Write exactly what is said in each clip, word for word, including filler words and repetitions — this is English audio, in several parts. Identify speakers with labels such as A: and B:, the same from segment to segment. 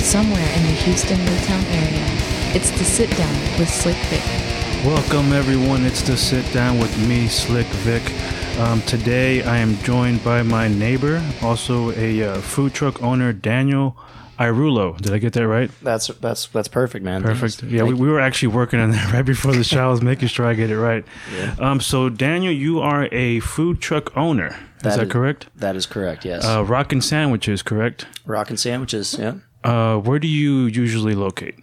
A: somewhere in the Houston Midtown area. It's The Sit Down with Slick Vic.
B: Welcome everyone, it's The Sit Down with me, Slick Vic. Um, today I am joined by my neighbor, also a uh, food truck owner, Daniel Irulo. Did I get that right?
C: That's that's that's perfect, man.
B: Perfect. Yeah, we, we were actually working on that right before the show. I was making sure I get it right.
C: Yeah.
B: Um, so Daniel, you are a food truck owner. Is that, that is, correct?
C: That is correct. Yes.
B: Uh, Rockin' Sandwiches, correct?
C: Rockin' Sandwiches. Yeah.
B: Uh, where do you usually locate?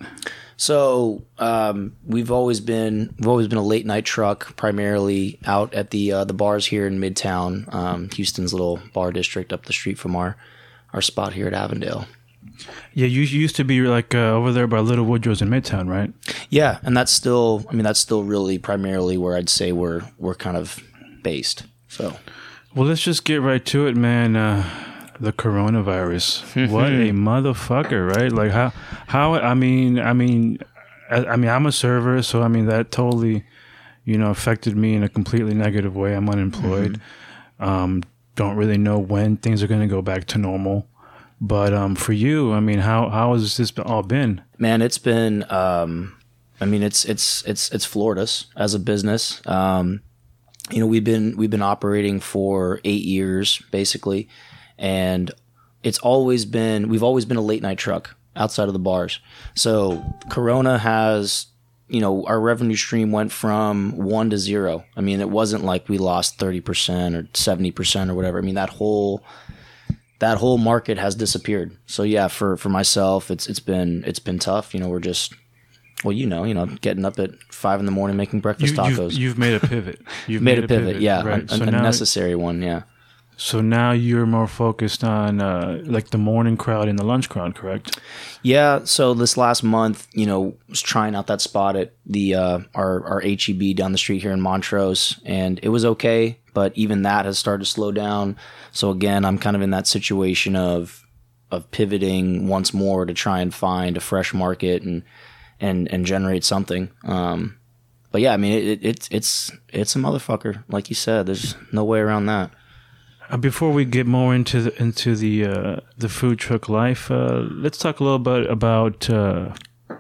C: So um, we've always been we've always been a late night truck, primarily out at the uh, the bars here in Midtown, um, Houston's little bar district up the street from our our spot here at Avondale.
B: Yeah, you used to be like uh, over there by Little Woodrow's in Midtown, right?
C: Yeah, and that's still I mean that's still really primarily where I'd say we're we're kind of based. So,
B: well, let's just get right to it, man. Uh, The coronavirus. What a motherfucker, right? Like how, how, I mean, I mean, I, I mean, I'm a server, so I mean, that totally, you know, affected me in a completely negative way. I'm unemployed. Mm-hmm. Um, don't really know when things are going to go back to normal. But um, for you, I mean, how, how has this all been?
C: Man, it's been, um, I mean, it's, it's, it's, it's floored us as a business. Um, you know, we've been, we've been operating for eight years, basically. And it's always been, we've always been a late night truck outside of the bars. So Corona has, you know, our revenue stream went from one to zero. I mean, it wasn't like we lost thirty percent or seventy percent or whatever. I mean, that whole, that whole market has disappeared. So yeah, for, for myself, it's, it's been, it's been tough. You know, we're just, well, you know, you know, getting up at five in the morning, making breakfast
B: you,
C: tacos.
B: You've, you've made a pivot. You've
C: made, made a pivot. pivot yeah.
B: Right.
C: A,
B: so
C: a
B: now,
C: necessary one. Yeah.
B: So now you're more focused on uh, like the morning crowd and the lunch crowd, correct?
C: Yeah. So this last month, you know, was trying out that spot at the uh, our our H E B down the street here in Montrose, and it was okay, but even that has started to slow down. So again, I'm kind of in that situation of of pivoting once more to try and find a fresh market and and and generate something. Um, but yeah, I mean, it, it, it's it's it's a motherfucker, like you said. There's no way around that.
B: Uh, before we get more into the into the uh, the food truck life, uh, let's talk a little bit about uh,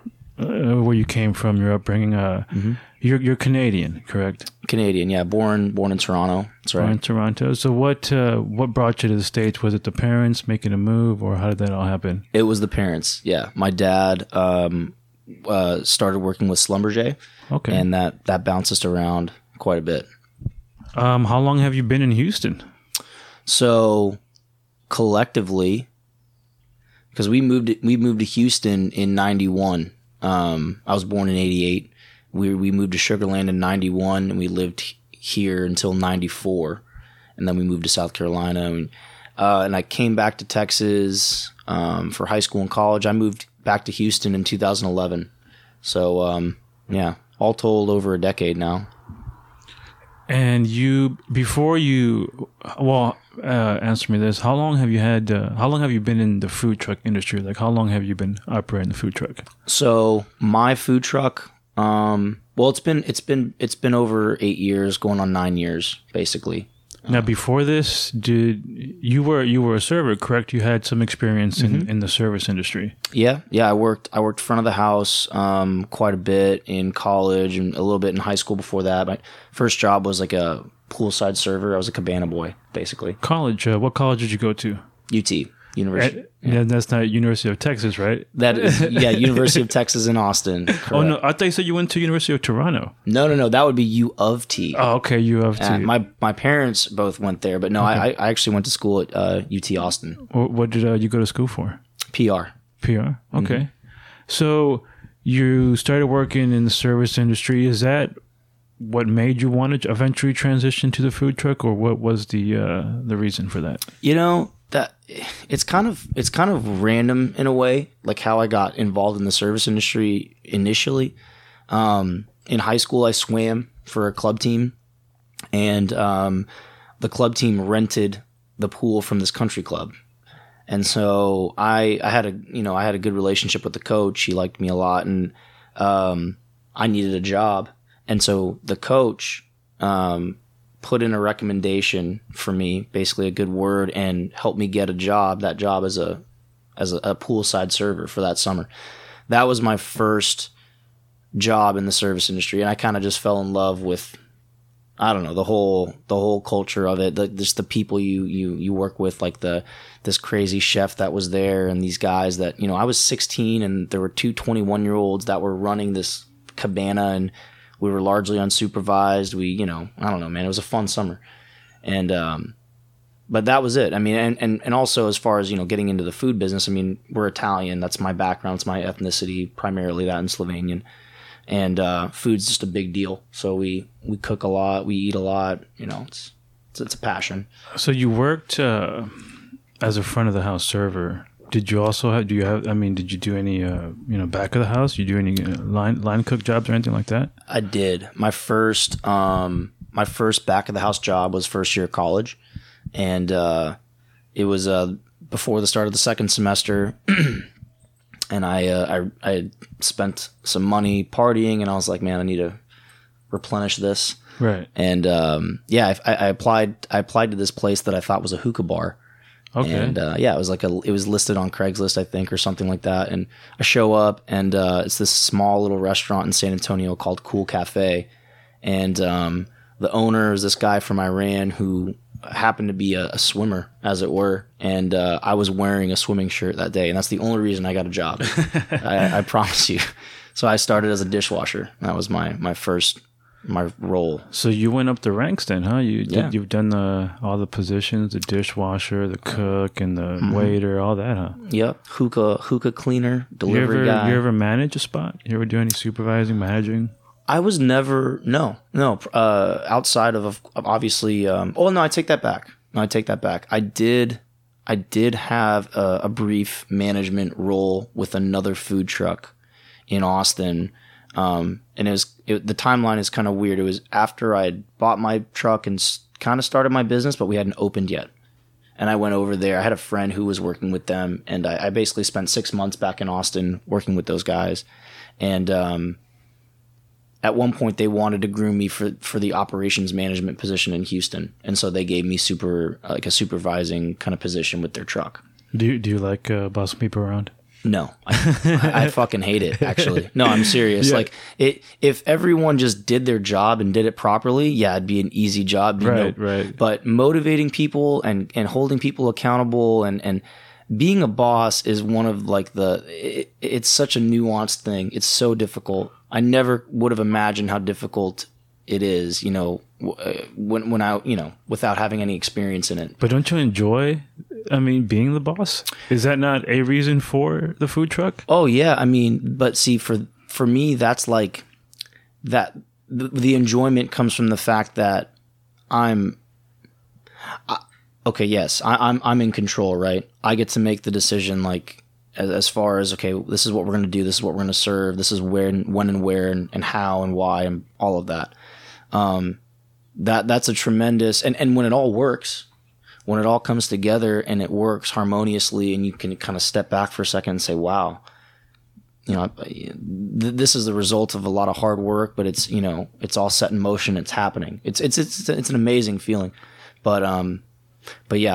B: uh, where you came from, your upbringing. Uh, mm-hmm. You're you're Canadian, correct?
C: Canadian, yeah. Born born in Toronto. That's right.
B: Born in Toronto. So what uh, what brought you to the States? Was it the parents making a move, or how did that all happen?
C: It was the parents. Yeah, my dad um, uh, started working with Schlumberger.
B: Okay,
C: and that that bounced us around quite a bit.
B: Um, how long have you been in Houston?
C: So collectively, because we moved we moved to Houston in ninety-one. Um, I was born in eighty-eight. We we moved to Sugar Land in ninety-one, and we lived here until ninety-four, and then we moved to South Carolina. And, uh, and I came back to Texas um, for high school and college. I moved back to Houston in two thousand eleven. So um, yeah, all told, over a decade now.
B: And you, before you, well, uh, answer me this: how long have you had? Uh, how long have you been in the food truck industry? Like, how long have you been operating the food truck?
C: So my food truck, um, well, it's been it's been it's been over eight years, going on nine years, basically.
B: Now, before this, did you were you were a server, correct? You had some experience in, mm-hmm. in the service industry.
C: Yeah, yeah. I worked I worked front of the house um, quite a bit in college and a little bit in high school before that. My first job was like a poolside server. I was a cabana boy, basically.
B: College? Uh, what college did you go to?
C: U T, University.
B: At, yeah. yeah, that's not University of Texas, right?
C: That is, yeah, University of Texas in Austin. Correct.
B: Oh no, I thought you said you went to University of Toronto.
C: No, no, no. That would be U of T.
B: Oh, okay, U of T.
C: Uh, my my parents both went there, but no, okay. I I actually went to school at uh, U T Austin.
B: What, what did uh, you go to school for?
C: P R.
B: P R. Okay. Mm-hmm. So you started working in the service industry. Is that what made you want to eventually transition to the food truck, or what was the uh, the reason for that?
C: You know, that it's kind of it's kind of random in a way, like how I got involved in the service industry initially. Um, in high school, I swam for a club team, and um, the club team rented the pool from this country club. And so I, I had a, you know, I had a good relationship with the coach. He liked me a lot, and um, I needed a job. And so the coach um, put in a recommendation for me, basically a good word, and helped me get a job. That job as a as a, a poolside server for that summer. That was my first job in the service industry, and I kind of just fell in love with, I don't know, the whole the whole culture of it, the, just the people you you you work with, like the this crazy chef that was there, and these guys that, you know, I was sixteen and there were two twenty-one year olds that were running this cabana, and we were largely unsupervised. We, you know, I don't know, man, it was a fun summer. And um but that was it. I mean, and, and, and also as far as, you know, getting into the food business, I mean, we're Italian. That's my background. It's my ethnicity, primarily that and Slovenian. And uh, food's just a big deal. So we, we cook a lot. We eat a lot. You know, it's it's, it's a passion.
B: So you worked uh, as a front of the house server. Did you also have, do you have, I mean, did you do any, uh, you know, back of the house? You do any uh, line line cook jobs or anything like that?
C: I did. My first, um, my first back of the house job was first year of college. And uh, it was uh, before the start of the second semester. And I, uh, I I had spent some money partying, and I was like, man, I need to replenish this.
B: Right.
C: And um, yeah, I, I applied. I applied to this place that I thought was a hookah bar.
B: Okay.
C: And uh, yeah, it was like a. It was listed on Craigslist, I think, or something like that. And I show up, and uh, it's this small little restaurant in San Antonio called Cool Cafe, and um, the owner is this guy from Iran who happened to be a, a swimmer, as it were, and uh, I was wearing a swimming shirt that day, and that's the only reason I got a job. I, I promise you. So I started as a dishwasher. That was my my first my role.
B: So you went up the ranks then, huh? You
C: Yeah.
B: did, you've done the all the positions, the dishwasher, the cook, and the mm-hmm. waiter, all that, huh?
C: Yep, hookah hookah cleaner, delivery
B: you ever,
C: guy.
B: You ever manage a spot? You ever do any supervising, managing?
C: I was never, no, no, uh, outside of, of obviously, um, oh no, I take that back. No, I take that back. I did, I did have a, a brief management role with another food truck in Austin. Um, and it was, it, the timeline is kind of weird. It was after I had bought my truck and s- kind of started my business, but we hadn't opened yet. And I went over there. I had a friend who was working with them, and I, I basically spent six months back in Austin working with those guys. And, um, at one point, they wanted to groom me for, for the operations management position in Houston, and so they gave me super like a supervising kind of position with their truck.
B: Do you, do you like uh, bossing people around?
C: No, I, I, I fucking hate it. Actually, no, I'm serious. Yeah. Like it, if everyone just did their job and did it properly, yeah, it'd be an easy job. You
B: right,
C: know?
B: right.
C: But motivating people and, and holding people accountable and and being a boss is one of like the. It, it's such a nuanced thing. It's so difficult. I never would have imagined how difficult it is, you know, when when I, you know, without having any experience in it.
B: But don't you enjoy, I mean, being the boss? Is that not a reason for the food truck?
C: Oh, yeah. I mean, but see, for for me, that's like that. The, the enjoyment comes from the fact that I'm, I, okay, yes, I, I'm I'm in control, right? I get to make the decision, like, As, as far as, okay, this is what we're going to do, this is what we're going to serve, this is where, when and where and, and how and why and all of that. Um, that that's a tremendous, and, and when it all works, when it all comes together and it works harmoniously, and you can kind of step back for a second and say, wow, you know, th- this is the result of a lot of hard work, but it's, you know, it's all set in motion, it's happening. It's it's it's it's an amazing feeling. But um, but yeah,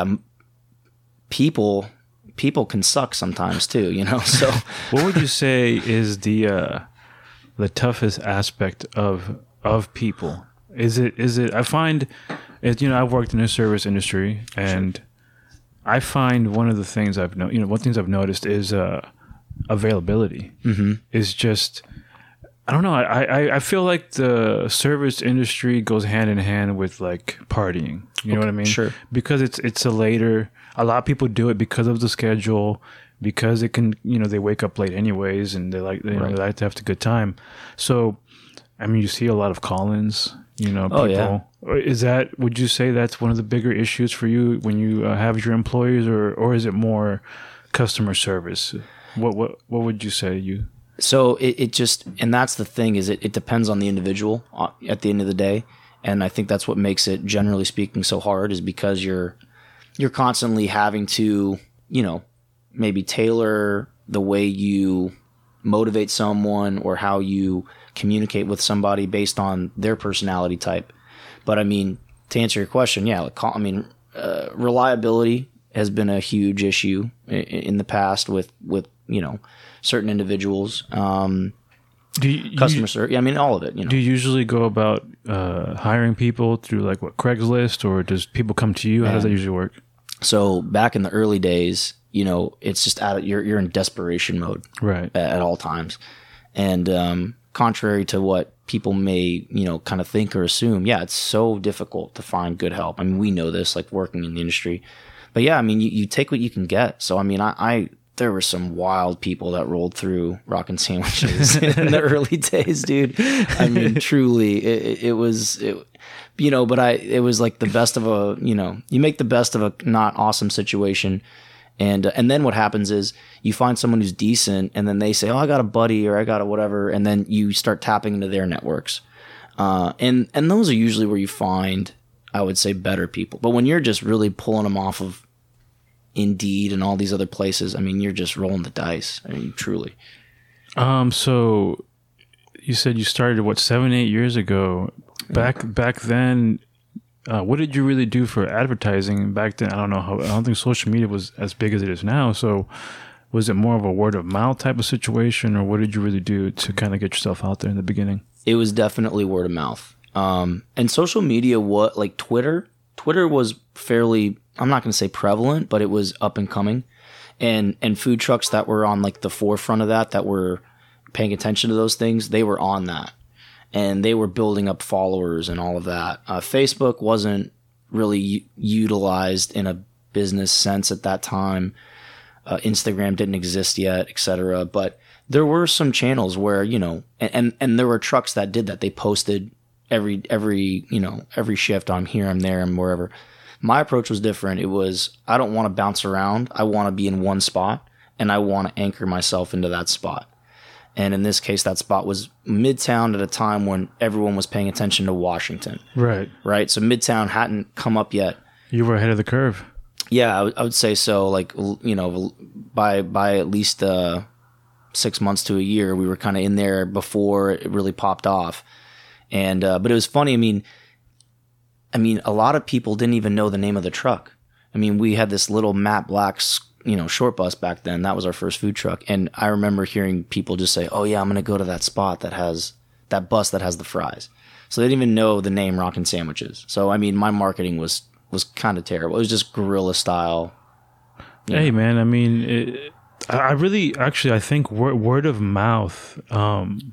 C: people. People can suck sometimes too, you know. So,
B: what would you say is the uh, the toughest aspect of of people? Is it is it? I find, it, you know, I've worked in the service industry, and sure. I find one of the things I've no, you know, one things I've noticed is uh, availability. Mm-hmm. Is just, I don't know. I, I I feel like the service industry goes hand in hand with like partying. You know
C: okay,
B: what I mean?
C: Sure.
B: Because it's it's a later. A lot of people do it because of the schedule, because it can, you know, they wake up late anyways, and they like, they, right. know, they like to have a good time. So, I mean, you see a lot of call-ins, you know, people. Oh, yeah. Is that, would you say that's one of the bigger issues for you when you uh, have your employees, or, or is it more customer service? What, what, what would you say you?
C: So it, it just, and that's the thing, is it, it depends on the individual at the end of the day. And I think that's what makes it, generally speaking, so hard, is because you're, you're constantly having to, you know, maybe tailor the way you motivate someone or how you communicate with somebody based on their personality type. But I mean, to answer your question, yeah, like, I mean, uh, reliability has been a huge issue in, in the past with, with, you know, certain individuals. Um,
B: do you,
C: customer service. Yeah, I mean, all of it, you know.
B: Do you usually go about uh, hiring people through like what, Craigslist, or does people come to you? How does that usually work?
C: So back in the early days, you know, it's just out of, you're, you're in desperation mode.
B: Right.
C: At, at all times. And, um, contrary to what people may, you know, kind of think or assume, yeah, it's so difficult to find good help. I mean, we know this, like working in the industry. But yeah, I mean, you, you take what you can get. So, I mean, I, I there were some wild people that rolled through Rockin' Sandwiches in the early days, dude. I mean, truly, it, it was, it, you know, but I, it was like the best of a, you know, you make the best of a not awesome situation. And uh, and then what happens is you find someone who's decent, and then they say, "Oh, I got a buddy," or "I got a whatever," and then you start tapping into their networks. Uh, and and those are usually where you find, I would say, better people. But when you're just really pulling them off of Indeed and all these other places, I mean, you're just rolling the dice. I mean, truly.
B: Um. So you said you started what seven, eight years ago. Back back then. Uh, what did you really do for advertising back then? I don't know how. I don't think social media was as big as it is now. So, was it more of a word of mouth type of situation, or what did you really do to kind of get yourself out there in the beginning?
C: It was definitely word of mouth. Um, and social media, what like Twitter? Twitter was fairly. I'm not going to say prevalent, but it was up and coming, and and food trucks that were on like the forefront of that, that were paying attention to those things, they were on that. And they were building up followers and all of that. Uh, Facebook wasn't really u- utilized in a business sense at that time. Uh, Instagram didn't exist yet, et cetera. But there were some channels where, you know, and, and, and there were trucks that did that. They posted every, every, you know, every shift. I'm here, I'm there, I'm wherever. My approach was different. It was, I don't want to bounce around. I want to be in one spot, and I want to anchor myself into that spot. And in this case, that spot was Midtown at a time when everyone was paying attention to Washington.
B: Right.
C: Right. So Midtown hadn't come up yet.
B: You were ahead of the curve.
C: Yeah, I, w- I would say so. Like, you know, by by at least uh, six months to a year, we were kind of in there before it really popped off. And uh, but it was funny. I mean, I mean, a lot of people didn't even know the name of the truck. I mean, we had this little matte black, you know, short bus back then. That was our first food truck. And I remember hearing people just say, "Oh yeah, I'm going to go to that spot that has that bus that has the fries." So they didn't even know the name Rockin' Sandwiches. So, I mean, my marketing was, was kind of terrible. It was just guerrilla style.
B: Hey know. man, I mean, it, I really, actually, I think word, word of mouth, um,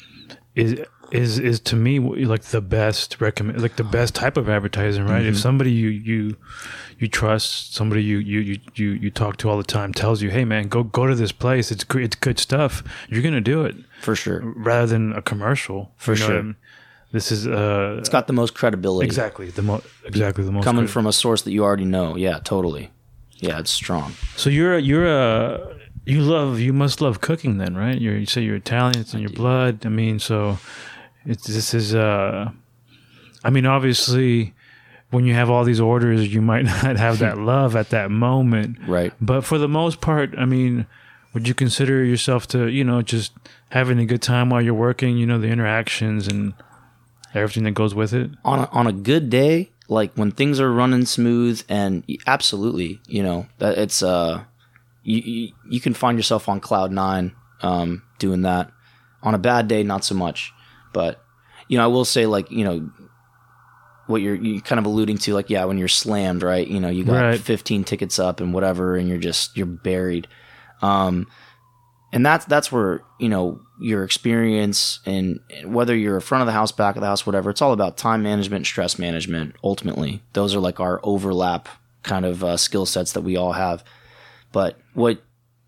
B: is, is, is to me like the best recommend, like the best type of advertising, right? Mm-hmm. If somebody you, you, you trust, somebody you, you, you, you, you talk to all the time tells you, "Hey man, go, go to this place. It's great. It's good stuff." You're going to do it
C: for sure.
B: Rather than a commercial.
C: For
B: you know
C: sure.
B: what I mean? This is, uh,
C: it's got the most credibility.
B: Exactly. The most, exactly the most
C: coming
B: credi-
C: from a source that you already know. Yeah, totally. Yeah. It's strong.
B: So you're, a, you're a, you love, you must love cooking then, right? You're, you say you're Italian, it's in your blood. I mean, so it's, this is, uh, I mean, obviously when you have all these orders, you might not have that love at that moment.
C: Right.
B: But for the most part, I mean, would you consider yourself to, you know, just having a good time while you're working, you know, the interactions and everything that goes with it?
C: On a, on a good day, like when things are running smooth, and absolutely, you know, that it's, uh, you, you, you can find yourself on cloud nine, um, doing that. On a bad day, not so much. But, you know, I will say, like, you know, what you're you kind of alluding to, like, yeah, when you're slammed, right? You know, you got
B: right.
C: fifteen tickets up and whatever, and you're just, you're buried. Um, and that's, that's where, you know, your experience, and whether you're front of the house, back of the house, whatever, it's all about time management, stress management. Ultimately, those are like our overlap kind of uh, skill sets that we all have. But what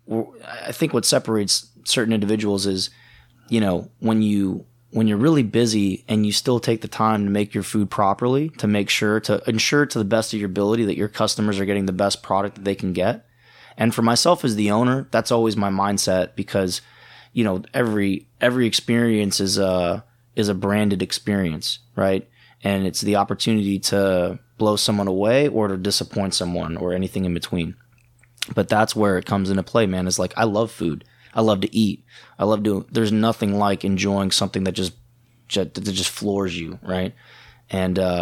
C: I think what separates certain individuals is, you know, when you, when you're really busy and you still take the time to make your food properly, to make sure, to ensure to the best of your ability that your customers are getting the best product that they can get. And for myself as the owner, that's always my mindset, because, you know, every, every experience is a, is a branded experience, right? And it's the opportunity to blow someone away or to disappoint someone or anything in between. But that's where it comes into play, man. Is like, I love food. I love to eat. I love to, there's nothing like enjoying something that just, that just floors you, right? And, uh,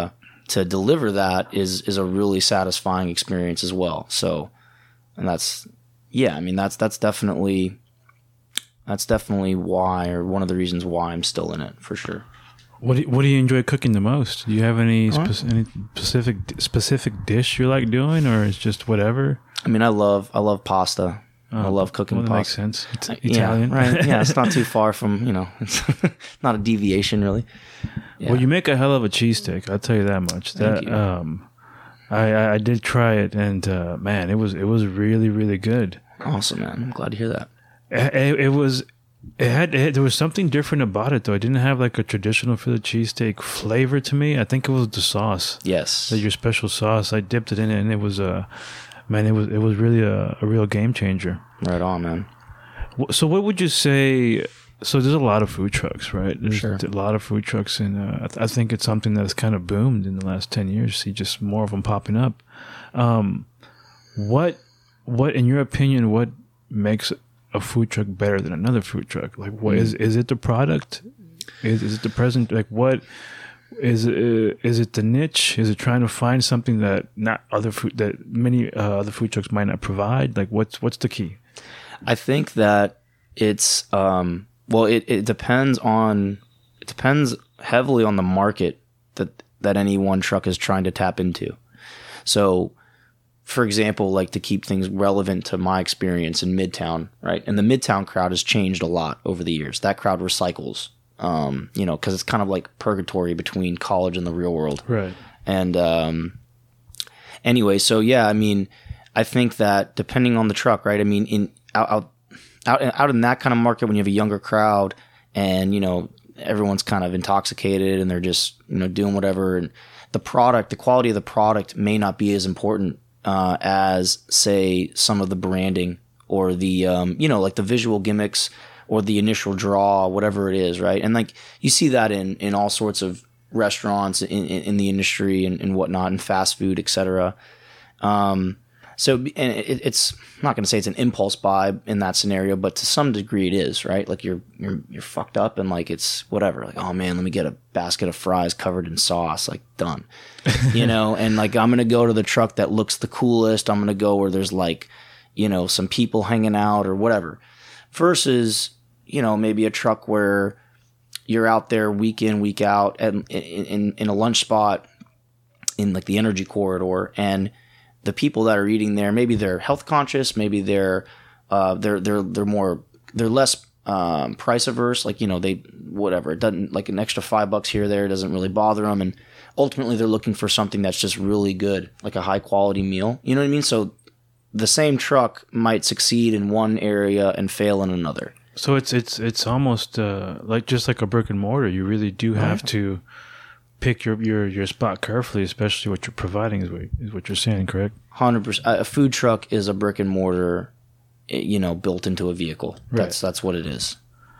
C: to deliver that is is a really satisfying experience as well. So, and that's yeah, I mean that's that's definitely that's definitely why, or one of the reasons why I'm still in it for sure.
B: What do you, what do you enjoy cooking the most? Do you have any spe- any specific specific dish you like doing, or is just whatever?
C: I mean, I love I love pasta.
B: Oh,
C: I love cooking
B: well, that
C: pasta.
B: makes sense. It's Italian,
C: yeah, right? Yeah, it's not too far from, you know, it's not a deviation really. Yeah.
B: Well, you make a hell of a cheesesteak. I'll tell you that much.
C: Thank
B: That
C: you.
B: um, I, I I did try it, and uh, man, it was it was really really good.
C: Awesome, man. I'm glad to hear that.
B: It, it, it was. It had, it had there was something different about it though. It didn't have like a traditional Philly cheesesteak flavor to me. I think it was the sauce.
C: Yes.
B: So your special sauce. I dipped it in it, and it was a uh, man. It was it was really a, a real game changer.
C: Right on, man.
B: So what would you say? So there's a lot of food trucks, right? There's
C: Sure.
B: a lot of food trucks, and uh, I, th- I think it's something that's kind of boomed in the last ten years. See just more of them popping up. Um, what what in your opinion? What makes a food truck better than another food truck? Like, what is is it the product? Is is it the present? Like, what is it? Uh, is it the niche? Is it trying to find something that not other food that many uh, other food trucks might not provide? Like, what's what's the key?
C: I think that it's um well it, it depends on it depends heavily on the market that that any one truck is trying to tap into. So for example, like to keep things relevant to my experience in Midtown, right? And the Midtown crowd has changed a lot over the years. That crowd recycles, um, you know, because it's kind of like purgatory between college and the real world.
B: Right.
C: And um, anyway, so yeah, I mean, I think that depending on the truck, right? I mean, in out out out, out in that kind of market, when you have a younger crowd and you know everyone's kind of intoxicated and they're just you know doing whatever, and the product, the quality of the product may not be as important uh, as say some of the branding or the um, you know like the visual gimmicks or the initial draw, whatever it is, right? And like you see that in in all sorts of restaurants in in, in the industry and, and whatnot, and fast food, et cetera. Um, so and it, it's I'm not going to say it's an impulse buy in that scenario, but to some degree it is, right? Like you're you're you're fucked up and like it's whatever. Like, oh man, let me get a basket of fries covered in sauce. Like done, you know. And like I'm gonna go to the truck that looks the coolest. I'm gonna go where there's like, you know, some people hanging out or whatever. Versus, you know, maybe a truck where you're out there week in, week out, and in, in in a lunch spot in like the energy corridor, and the people that are eating there, maybe they're health conscious, maybe they're uh, they're they're they're more they're less um, price averse. Like you know they whatever it doesn't like an extra five bucks here or there doesn't really bother them, and ultimately they're looking for something that's just really good, like a high quality meal. You know what I mean? So the same truck might succeed in one area and fail in another.
B: So it's it's it's almost uh, like just like a brick and mortar. You really do have
C: Right.
B: to pick your, your, your spot carefully, especially what you're providing is what, is what you're saying, correct?
C: one hundred percent. A food truck is a brick and mortar, you know, built into a vehicle.
B: Right.
C: That's that's what it is.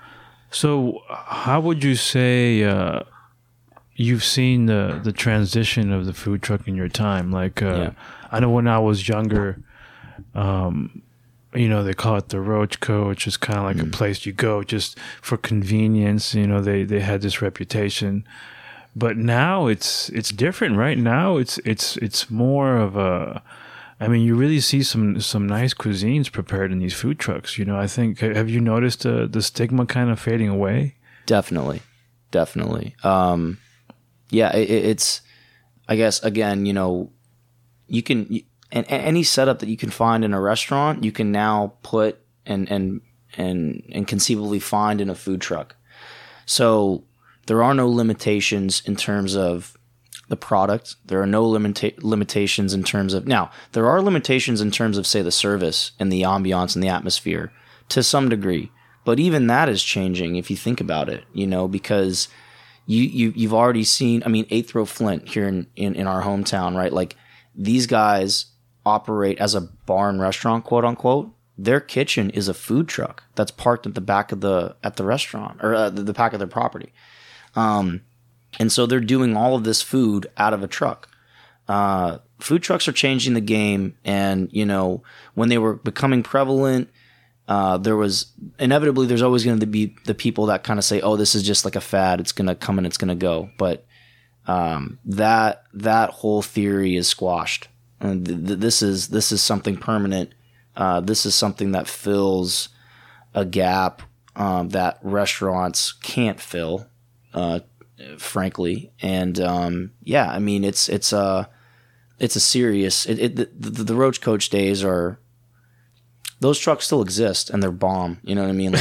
B: So how would you say uh, you've seen the, the transition of the food truck in your time? Like, uh,
C: Yeah.
B: I know when I was younger, um, you know, they call it the Roach Coach. It's kind of like
C: Mm.
B: a place you go just for convenience. You know, they, they had this reputation. But now it's it's different, right? Now it's it's it's more of a. I mean, you really see some some nice cuisines prepared in these food trucks. You know, I think have you noticed the the stigma kind of fading away?
C: Definitely, definitely. Um, yeah, it, it's. I guess again, you know, you can and any setup that you can find in a restaurant, you can now put and and and and conceivably find in a food truck. So there are no limitations in terms of the product. There are no limita- limitations in terms of now. There are limitations in terms of say the service and the ambiance and the atmosphere to some degree. But even that is changing if you think about it, you know, because you, you, you've already seen, I mean, Eighth Row Flint here in, in, in our hometown, right? Like these guys operate as a bar and restaurant, quote unquote. Their kitchen is a food truck that's parked at the back of the, at the restaurant or uh, the, the back of their property. Um, and so they're doing all of this food out of a truck. Uh, food trucks are changing the game. And, you know, when they were becoming prevalent, Uh, there was inevitably there's always going to be the people that kind of say, oh, this is just like a fad. It's going to come and it's going to go. But um, that that whole theory is squashed. And th- th- this is this is something permanent. Uh, this is something that fills a gap um, that restaurants can't fill, uh, frankly. And um, yeah, I mean, it's it's a it's a serious. It, it the, the, the Roach Coach days are. Those trucks still exist and they're bomb. You know what I mean?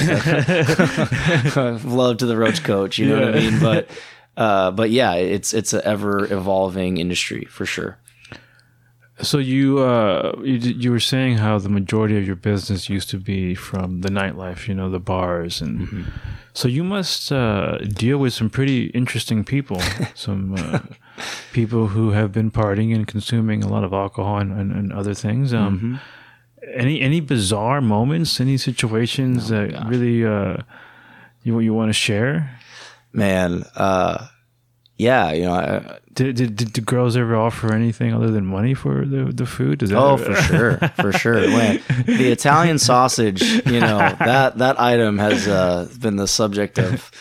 C: Like, love to the Roach Coach. You know yeah. what I mean? But uh, but yeah, it's it's an ever evolving industry for sure.
B: So you, uh, you you were saying how the majority of your business used to be from the nightlife, you know, the bars, and mm-hmm. so you must uh, deal with some pretty interesting people, some uh, people who have been partying and consuming a lot of alcohol and, and, and other things. Um, mm-hmm. Any any bizarre moments, any situations oh, that gosh. really uh, you you want to share?
C: Man, uh, yeah, you know. I,
B: Did, did did the girls ever offer anything other than money for the the food? Does that
C: oh,
B: ever...
C: for sure, for sure. Man, the Italian sausage, you know, that that item has uh, been the subject of,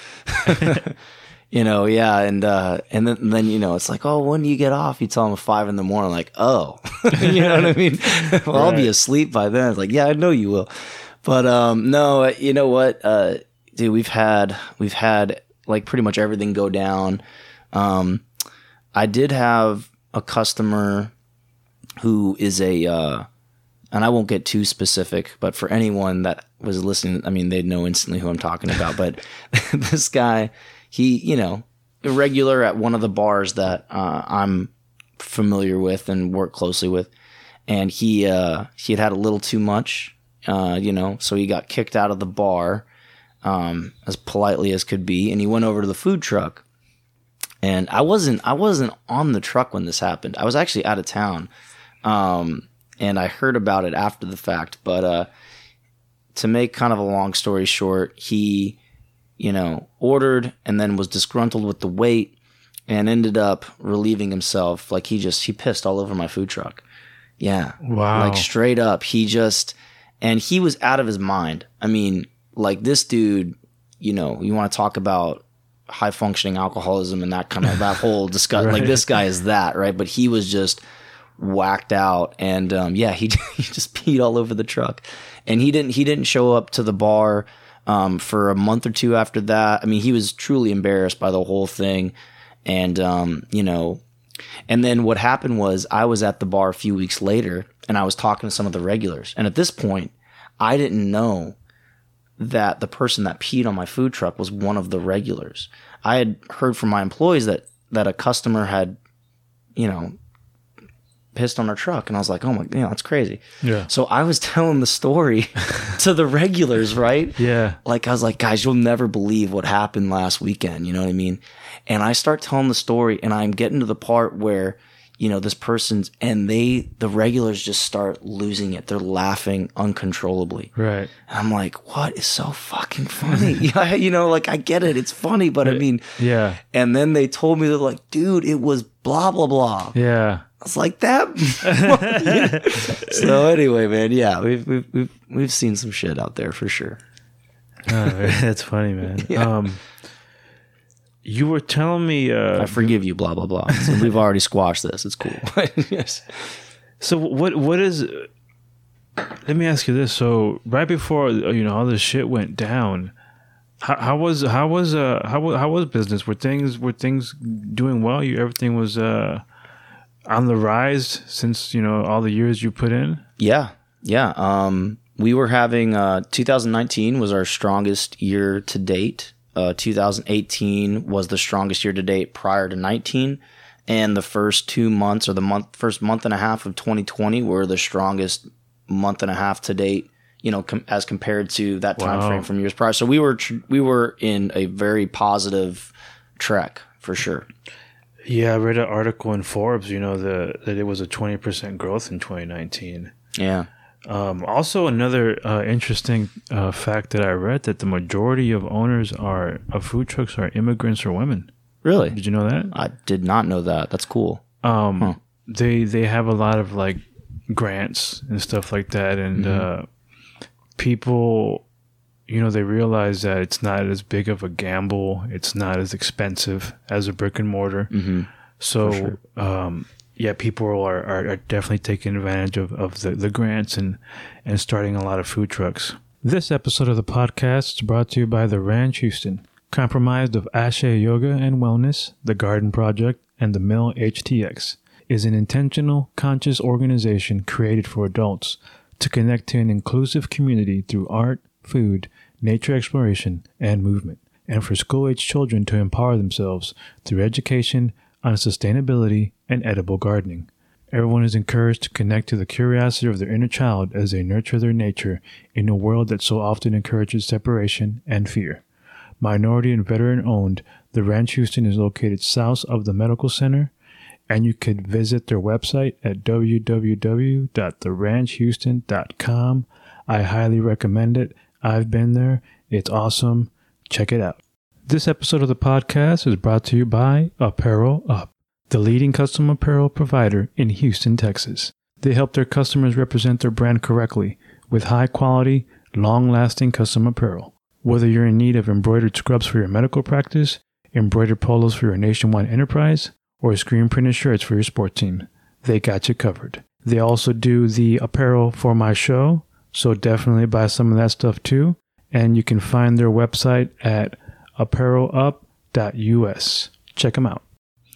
C: you know, yeah, and uh, and then and then you know, it's like, oh, when do you get off? You tell them at five in the morning, like, oh, you know what I mean? Well, right. I'll be asleep by then. It's like, yeah, I know you will, but um, no, you know what, uh, dude, we've had we've had like pretty much everything go down. Um, I did have a customer who is a, uh, and I won't get too specific, but for anyone that was listening, I mean, they'd know instantly who I'm talking about. But this guy, he, you know, irregular at one of the bars that uh, I'm familiar with and work closely with, and he uh, he had had a little too much, uh, you know, so he got kicked out of the bar um, as politely as could be, and he went over to the food truck. And I wasn't I wasn't on the truck when this happened. I was actually out of town, um, and I heard about it after the fact. But uh, to make kind of a long story short, he, you know, ordered and then was disgruntled with the wait, and ended up relieving himself. Like he just he pissed all over my food truck. Yeah,
B: wow,
C: like straight up. He just and he was out of his mind. I mean, like this dude. You know, you want to talk about high functioning alcoholism and that kind of that whole discuss right. Like this guy is that, right? But he was just whacked out, and um, yeah, he he just peed all over the truck, and he didn't he didn't show up to the bar um, for a month or two after that. I mean, he was truly embarrassed by the whole thing, and um, you know, and then what happened was I was at the bar a few weeks later, and I was talking to some of the regulars, and at this point, I didn't know that the person that peed on my food truck was one of the regulars. I had heard from my employees that, that a customer had, you know, pissed on our truck. And I was like, oh my, you know, that's crazy.
B: Yeah.
C: So I was telling the story to the regulars, right?
B: Yeah.
C: Like I was like, guys, you'll never believe what happened last weekend. You know what I mean? And I start telling the story, and I'm getting to the part where, you know, this person's, and they, the regulars just start losing it. They're laughing uncontrollably.
B: Right.
C: And I'm like, what is so fucking funny? Yeah, you know, like I get it. It's funny, but I mean,
B: yeah.
C: And then they told me, they're like, dude, it was blah, blah, blah.
B: Yeah.
C: I was like that. So anyway, man, yeah, we've, we've, we've, we've seen some shit out there for sure.
B: Oh, that's funny, man. Yeah. Um, You were telling me... Uh,
C: I forgive you, blah, blah, blah. So we've already squashed this. It's cool. Yes.
B: So what? what is... Let me ask you this. So right before, you know, all this shit went down, how, how was how was uh how how was business? Were things were things doing well? You everything was uh on the rise since, you know, all the years you put in?
C: Yeah. Yeah. Um we were having uh two thousand nineteen was our strongest year to date. Uh, two thousand eighteen was the strongest year to date prior to nineteen, and the first two months or the month, first month and a half of twenty twenty were the strongest month and a half to date. You know, com- as compared to that time wow. frame from years prior. So we were tr- we were in a very positive trek for sure.
B: Yeah, I read an article in Forbes. You know, the that it was a twenty percent growth in twenty nineteen.
C: Yeah.
B: Um, also, another uh, interesting uh, fact that I read that the majority of owners are of food trucks are immigrants or women.
C: Really?
B: Did you know that?
C: I did not know that. That's cool.
B: Um,
C: huh.
B: They they have a lot of like grants and stuff like that, and mm-hmm. uh, people, you know, they realize that it's not as big of a gamble. It's not as expensive as a brick and mortar.
C: Mm-hmm.
B: So,
C: sure.
B: um, yeah, people are, are, are definitely taking advantage of, of the, the grants and, and starting a lot of food trucks. This episode of the podcast is brought to you by The Ranch Houston, comprised of Ashe Yoga and Wellness, The Garden Project, and The Mill H T X, is an intentional, conscious organization created for adults to connect to an inclusive community through art, food, nature exploration, and movement, and for school-age children to empower themselves through education on sustainability and edible gardening. Everyone is encouraged to connect to the curiosity of their inner child as they nurture their nature in a world that so often encourages separation and fear. Minority and veteran-owned, The Ranch Houston is located south of the Medical Center, and you could visit their website at w w w dot the ranch houston dot com. I highly recommend it. I've been there. It's awesome. Check it out. This episode of the podcast is brought to you by Apparel Up, the leading custom apparel provider in Houston, Texas. They help their customers represent their brand correctly with high-quality, long-lasting custom apparel. Whether you're in need of embroidered scrubs for your medical practice, embroidered polos for your nationwide enterprise, or screen-printed shirts for your sport team, they got you covered. They also do the apparel for my show, so definitely buy some of that stuff too. And you can find their website at apparel up dot u s. Check them out.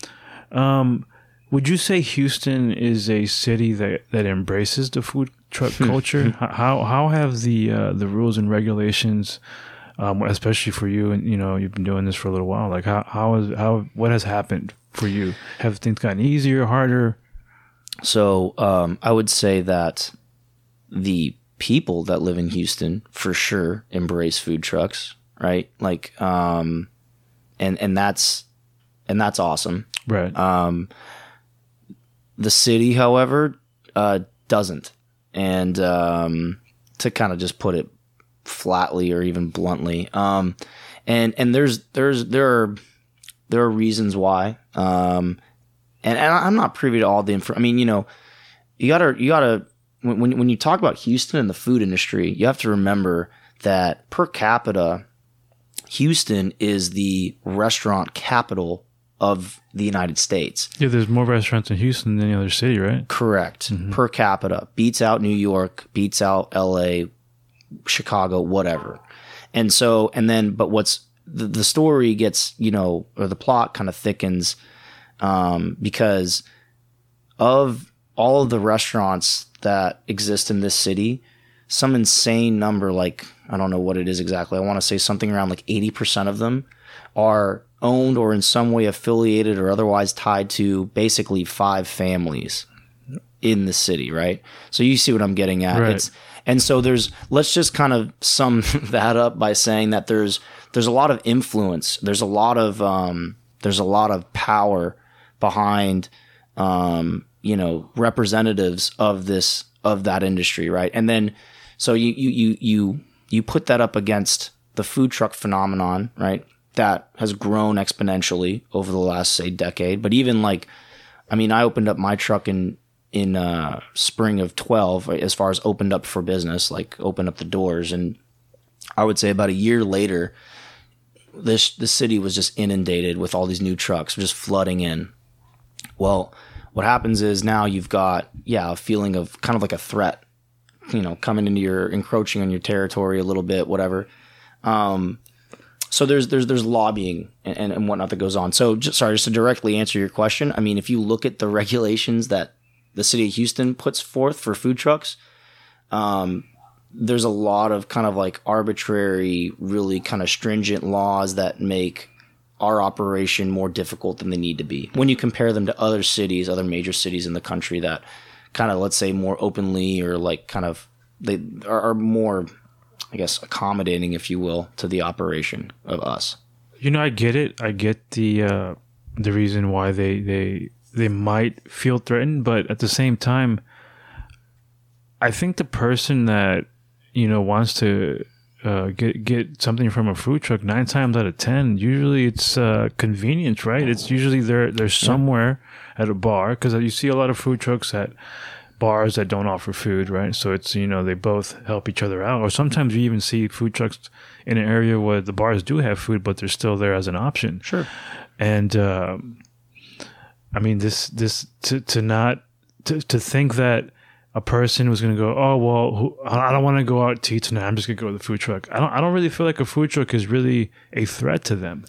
B: Um, would you say Houston is a city that, that embraces the food truck culture? how how have the uh, the rules and regulations, um, especially for you, and you know you've been doing this for a little while, like how how is how what has happened for you? Have things gotten easier, harder?
C: So um, I would say that the people that live in Houston for sure embrace food trucks, right? Like, um, and and that's and that's awesome,
B: right?
C: Um, the city, however, uh, doesn't, and um, to kind of just put it flatly or even bluntly, um, and and there's there's there are there are reasons why. Um, and, and I'm not privy to all the info. I mean, you know, you gotta, you gotta, when, when you talk about Houston and the food industry, you have to remember that per capita, Houston is the restaurant capital of the United States.
B: Yeah, there's more restaurants in Houston than any other city, right?
C: Correct.
B: Mm-hmm.
C: Per capita. Beats out New York, beats out L A, Chicago, whatever. And so, and then, but what's, the, the story gets, you know, or the plot kind of thickens um, because of all of the restaurants that exist in this city, some insane number, like, I don't know what it is exactly. I want to say something around like eighty percent of them are owned or in some way affiliated or otherwise tied to basically five families in the city, right? So you see what I'm getting at.
B: Right.
C: It's, and so there's, let's just kind of sum that up by saying that there's, there's a lot of influence. There's a lot of, um, there's a lot of power behind, um, you know, representatives of this, of that industry. Right. And then, so you, you, you, you, you put that up against the food truck phenomenon, right? That has grown exponentially over the last, say, decade. But even like, I mean, I opened up my truck in, in uh, spring of twelve, as far as opened up for business, like opened up the doors. And I would say about a year later, this the city was just inundated with all these new trucks, just flooding in. Well, what happens is now you've got, yeah, a feeling of kind of like a threat, you know, coming into your, encroaching on your territory a little bit, whatever. Um, so there's there's there's lobbying and, and whatnot that goes on. So just, sorry, just to directly answer your question, I mean, if you look at the regulations that the city of Houston puts forth for food trucks, um, there's a lot of kind of like arbitrary, really kind of stringent laws that make our operation more difficult than they need to be when you compare them to other cities, other major cities in the country that kind of, let's say, more openly or like kind of they are, are more, I guess, accommodating, if you will, to the operation of us.
B: You know, I get it. I get the uh, the reason why they they they might feel threatened, but at the same time, I think the person that, you know, wants to uh, get get something from a food truck, nine times out of ten, usually it's uh, convenience, right? It's usually they're they're somewhere at a bar, because you see a lot of food trucks at bars that don't offer food, right? So it's, you know, they both help each other out. Or sometimes you even see food trucks in an area where the bars do have food, but they're still there as an option.
C: Sure.
B: And um, I mean, this this to to not to to think that a person was going to go, oh well, who, I don't want to go out to eat tonight. I'm just going to go to the food truck. I don't I don't really feel like a food truck is really a threat to them.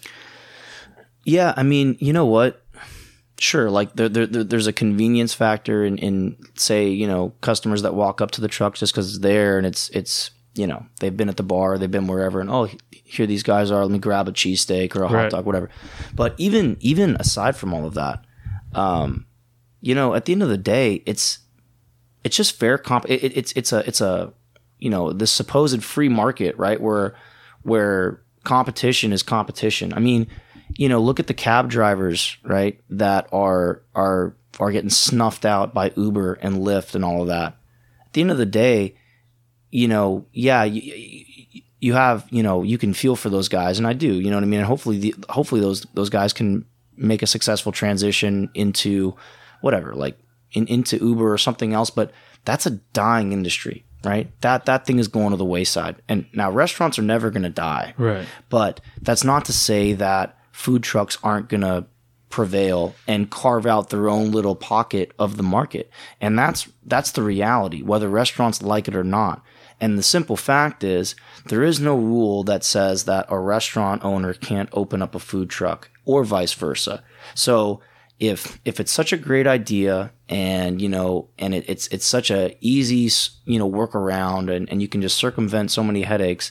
C: Yeah, I mean, you know what? Sure, like there, there, there's a convenience factor in, in, say, you know, customers that walk up to the truck just because it's there and it's, it's, you know, they've been at the bar, they've been wherever, and oh, here these guys are. Let me grab a cheesesteak or a hot
B: Right.
C: dog, whatever. But even, even aside from all of that, um, you know, at the end of the day, it's, it's just fair comp. It, it, it's, it's a, it's a, you know, this supposed free market, right? Where, where competition is competition. I mean. You know, look at the cab drivers, right? That are are are getting snuffed out by Uber and Lyft and all of that. At the end of the day, you know, yeah, you, you have, you know, you can feel for those guys, and I do. You know what I mean? And hopefully, the, hopefully those those guys can make a successful transition into whatever, like in, into Uber or something else. But that's a dying industry, right? That that thing is going to the wayside. And now restaurants are never going to die,
B: Right.
C: But that's not to say that food trucks aren't going to prevail and carve out their own little pocket of the market. And that's that's the reality, whether restaurants like it or not. And the simple fact is, there is no rule that says that a restaurant owner can't open up a food truck or vice versa. So if if it's such a great idea and, you know, and it, it's it's such a easy, you know, workaround and, and you can just circumvent so many headaches,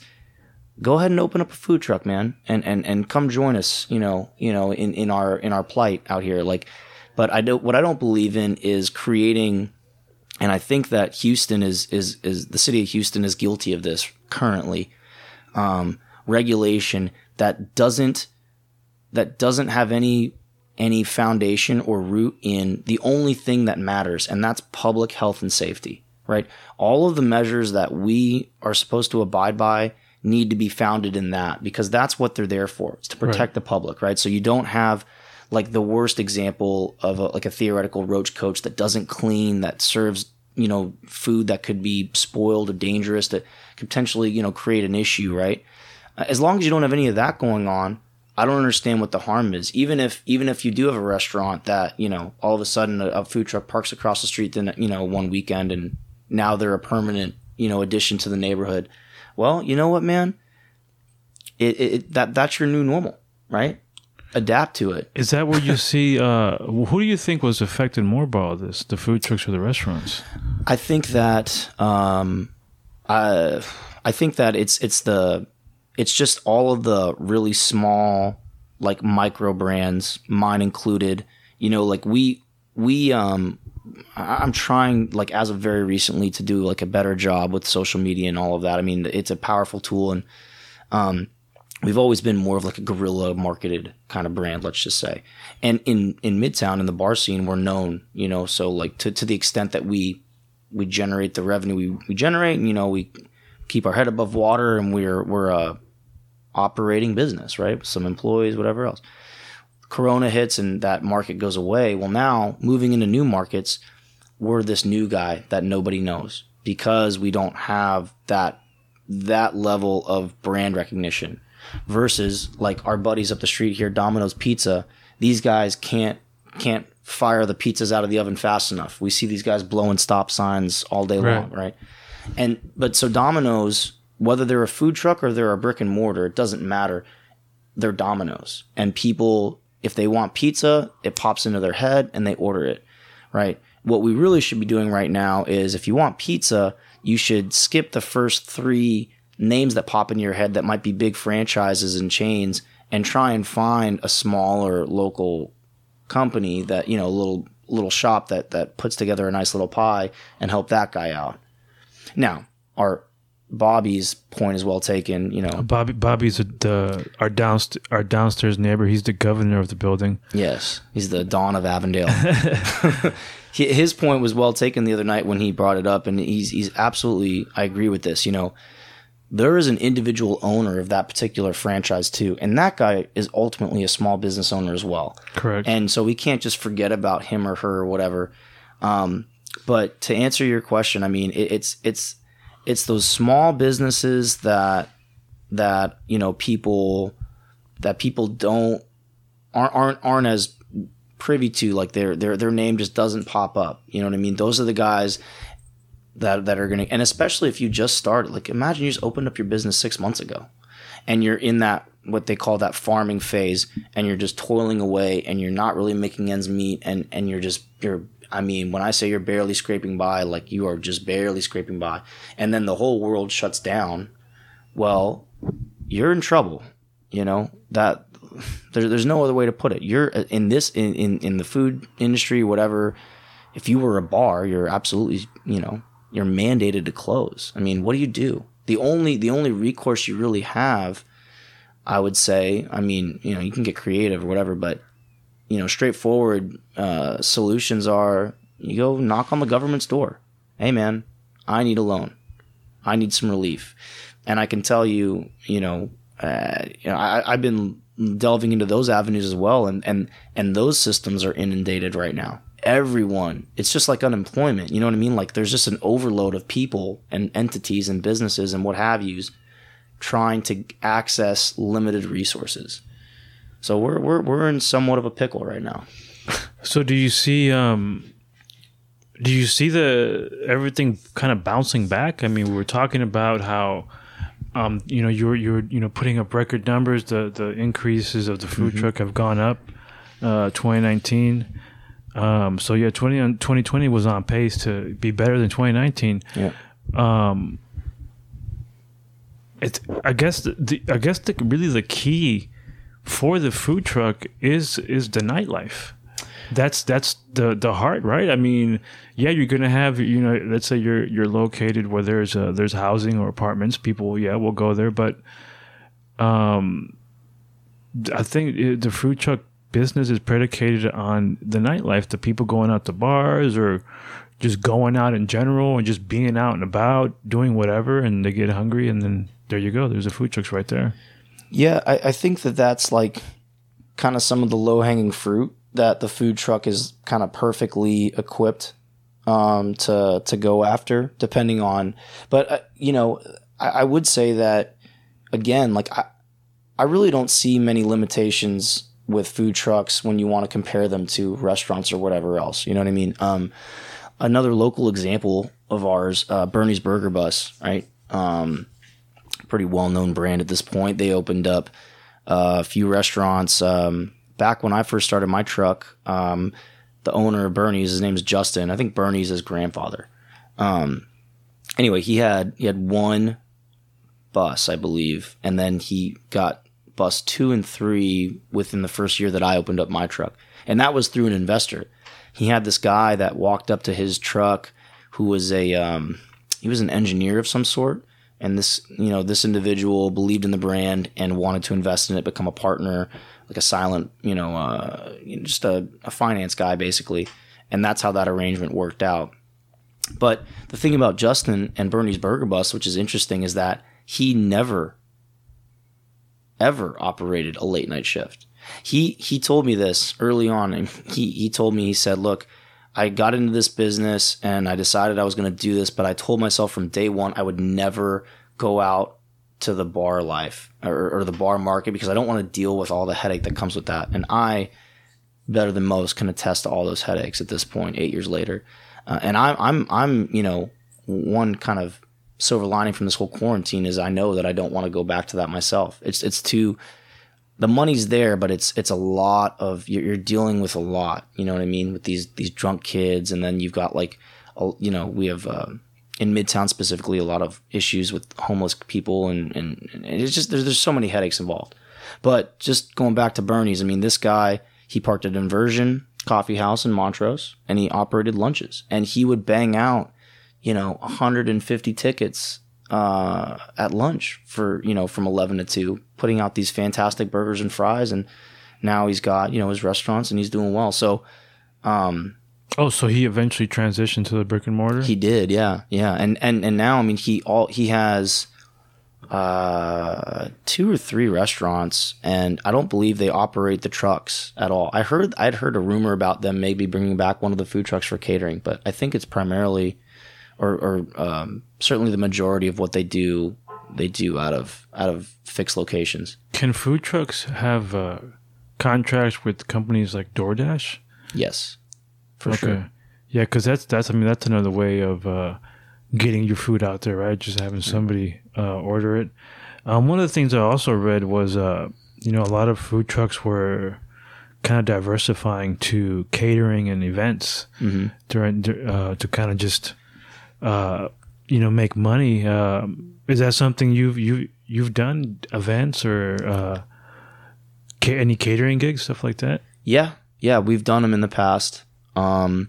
C: go ahead and open up a food truck, man, and, and, and come join us, you know, you know, in, in our in our plight out here. Like, but I don't. What I don't believe in is creating, and I think that Houston is is is the city of Houston is guilty of this currently. Um, regulation that doesn't that doesn't have any any foundation or root in the only thing that matters, and that's public health and safety. Right, all of the measures that we are supposed to abide by need to be founded in that, because that's what they're there for. It's to protect
B: Right.
C: the public, right? So you don't have like the worst example of a, like a theoretical roach coach that doesn't clean, that serves, you know, food that could be spoiled or dangerous, that could potentially, you know, create an issue, right? As long as you don't have any of that going on, I don't understand what the harm is. Even if even if you do have a restaurant that, you know, all of a sudden a, a food truck parks across the street, then, you know, one weekend and now they're a permanent, you know, addition to the neighborhood. Well, you know what, man? It, it that that's your new normal, right? Adapt to it.
B: Is that where you see? Uh, who do you think was affected more by all this? The food trucks or the restaurants?
C: I think that um, I I think that it's it's the it's just all of the really small, like, micro brands, mine included. You know, like we we um. I'm trying, like, as of very recently, to do like a better job with social media and all of that. I mean, it's a powerful tool, and um, we've always been more of like a guerrilla marketed kind of brand, let's just say. And in, in Midtown, in the bar scene, we're known, you know, so like to, to the extent that we we generate the revenue we, we generate, and, you know, we keep our head above water, and we're we're a operating business, right? Some employees, whatever else. Corona hits and that market goes away. Well, now moving into new markets, we're this new guy that nobody knows because we don't have that that level of brand recognition. Versus like our buddies up the street here, Domino's Pizza. These guys can't can't fire the pizzas out of the oven fast enough. We see these guys blowing stop signs all day
B: Right.
C: long, right? And but so Domino's, whether they're a food truck or they're a brick and mortar, it doesn't matter. They're Domino's, and people, if they want pizza, it pops into their head and they order it, right? What we really should be doing right now is, if you want pizza, you should skip the first three names that pop into your head that might be big franchises and chains, and try and find a smaller local company that, you know, a little little shop that that puts together a nice little pie and help that guy out. Now, our Bobby's point is well taken. You know,
B: Bobby Bobby's a, the our downst our downstairs neighbor. He's the governor of the building.
C: Yes, he's the Don of Avondale. His point was well taken the other night when he brought it up, and he's he's absolutely, I agree with this. You know, there is an individual owner of that particular franchise too, and that guy is ultimately a small business owner as well.
B: Correct.
C: And so we can't just forget about him or her or whatever. Um, but to answer your question, I mean, it, it's it's it's those small businesses that that you know people that people don't aren't aren't, aren't as privy to. Like their their their name just doesn't pop up. You know what I mean? Those are the guys that that are gonna, and especially if you just started. Like imagine you just opened up your business six months ago, and you're in that what they call that farming phase, and you're just toiling away, and you're not really making ends meet, and and you're just you're. I mean, when I say you're barely scraping by, like you are just barely scraping by, and then the whole world shuts down. Well, you're in trouble. You know that there, there's no other way to put it. You're in this in, in, in the food industry, whatever. If you were a bar, you're absolutely, you know, you're mandated to close. I mean, what do you do? The only the only recourse you really have, I would say, I mean, you know, you can get creative or whatever, but you know, straightforward uh, solutions are you go knock on the government's door. Hey, man, I need a loan. I need some relief. And I can tell you, you know, uh, you know I, I've been delving into those avenues as well. And, and, and those systems are inundated right now. Everyone. It's just like unemployment. You know what I mean? Like there's just an overload of people and entities and businesses and what have yous trying to access limited resources. So we're we're we're in somewhat of a pickle right now.
B: So do you see um do you see the everything kind of bouncing back? I mean, we were talking about how um you know you're you're you know putting up record numbers. The the increases of the food mm-hmm. truck have gone up. Uh, twenty nineteen. Um, so yeah, twenty twenty twenty was on pace to be better than twenty nineteen.
C: Yeah.
B: Um. It's I guess the, the I guess the really the key for the food truck is is the nightlife. That's that's the the heart, right? I mean, yeah, you're gonna have, you know, let's say you're you're located where there's a, there's housing or apartments. People, yeah, will go there, but um, I think it, the food truck business is predicated on the nightlife. The people going out to bars or just going out in general and just being out and about, doing whatever, and they get hungry, and then there you go. There's the food trucks right there.
C: Yeah, I, I think that that's like kind of some of the low-hanging fruit that the food truck is kind of perfectly equipped um, to to go after, depending on. But uh, you know, I, I would say that again, like I, I really don't see many limitations with food trucks when you want to compare them to restaurants or whatever else. You know what I mean? Um, another local example of ours, uh, Bernie's Burger Bus, right? Um, pretty well-known brand at this point. They opened up uh, a few restaurants. Um, back when I first started my truck, um, the owner of Bernie's, his name is Justin. I think Bernie's his grandfather. Um, anyway, he had he had one bus, I believe, and then he got bus two and three within the first year that I opened up my truck, and that was through an investor. He had this guy that walked up to his truck, who was a um, he was an engineer of some sort. And this, you know, this individual believed in the brand and wanted to invest in it, become a partner, like a silent, you know, uh, just a, a finance guy, basically. And that's how that arrangement worked out. But the thing about Justin and Bernie's Burger Bus, which is interesting, is that he never, ever operated a late night shift. He he told me this early on, and he he told me, he said, look, I got into this business and I decided I was going to do this, but I told myself from day one I would never go out to the bar life or, or the bar market because I don't want to deal with all the headache that comes with that. And I, better than most, can attest to all those headaches at this point, eight years later. Uh, and I'm, I'm, I'm, you know, one kind of silver lining from this whole quarantine is I know that I don't want to go back to that myself. It's, it's too. The money's there, but it's it's a lot of you're, you're dealing with a lot. You know what I mean, with these these drunk kids, and then you've got like, a, you know, we have uh, in Midtown specifically a lot of issues with homeless people, and, and, and it's just there's there's so many headaches involved. But just going back to Bernie's, I mean, this guy, he parked at Inversion Coffee House in Montrose, and he operated lunches, and he would bang out, you know, one hundred fifty tickets uh, at lunch for, you know, from eleven to two, putting out these fantastic burgers and fries. And now he's got, you know, his restaurants and he's doing well. So, um,
B: oh, so he eventually transitioned to the brick and mortar?
C: He did. Yeah. Yeah. And, and, and now, I mean, he all, he has, uh, two or three restaurants, and I don't believe they operate the trucks at all. I heard, I'd heard a rumor about them maybe bringing back one of the food trucks for catering, but I think it's primarily, or, or, um, certainly the majority of what they do, they do out of, out of fixed locations.
B: Can food trucks have, uh, contracts with companies like DoorDash?
C: Yes, for
B: okay.
C: sure.
B: Yeah, because that's that's I mean that's another way of uh, getting your food out there, right? Just having somebody uh, order it. Um, one of the things I also read was uh, you know, a lot of food trucks were kind of diversifying to catering and events
C: Mm-hmm.
B: during uh, to kind of just uh, you know, make money. Um, is that something you've you you've done, events or uh, ca- any catering gigs, stuff like that?
C: Yeah, yeah, we've done them in the past. Um,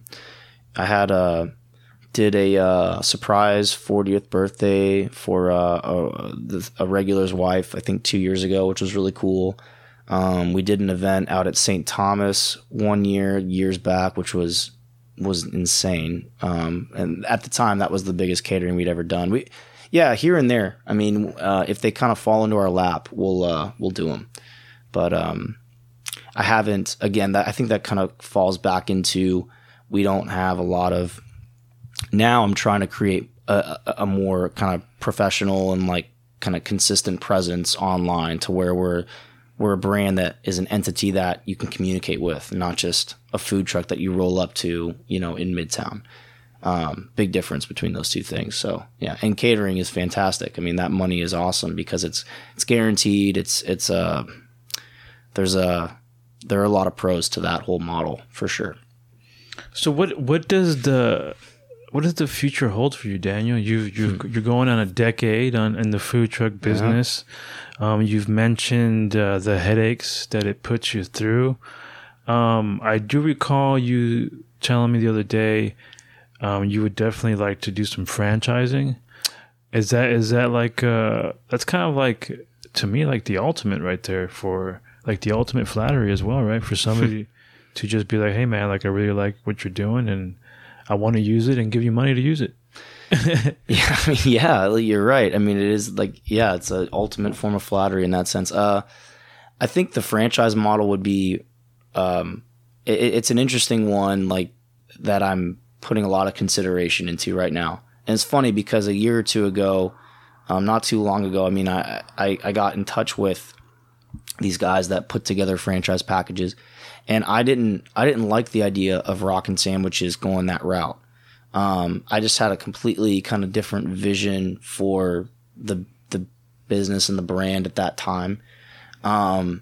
C: I had a did a uh, surprise fortieth birthday for uh, a, a regular's wife, I think two years ago, which was really cool. Um, we did an event out at Saint Thomas one year, years back, which was was insane. Um, and at the time, that was the biggest catering we'd ever done. We, yeah, here and there. I mean, uh, if they kind of fall into our lap, we'll uh, we'll do them. But um, I haven't. Again, that I think that kind of falls back into we don't have a lot of. Now I'm trying to create a, a more kind of professional and like kind of consistent presence online to where we're we're a brand that is an entity that you can communicate with, not just a food truck that you roll up to, you know, in Midtown. Um, big difference between those two things. So yeah, and catering is fantastic. I mean, that money is awesome because it's it's guaranteed. It's it's uh there's a there are a lot of pros to that whole model for sure.
B: So what what does the what does the future hold for you, Daniel? You you you're going on a decade on in the food truck business. Um, you've mentioned uh, the headaches that it puts you through. Um, I do recall you telling me the other day um, you would definitely like to do some franchising. Is that is that like uh, that's kind of like to me like the ultimate right there for like the ultimate flattery as well, right? For somebody to just be like, hey man, like I really like what you're doing and I want to use it and give you money to use it.
C: yeah, I mean, yeah, you're right. I mean, it is like, yeah, it's an ultimate form of flattery in that sense. Uh, I think the franchise model would be, um, it, it's an interesting one, like that I'm putting a lot of consideration into right now. And it's funny because a year or two ago, um, not too long ago, I mean, I, I, I got in touch with these guys that put together franchise packages, and I didn't, I didn't like the idea of Rockin' Sandwiches going that route. Um, I just had a completely kind of different vision for the the business and the brand at that time, um,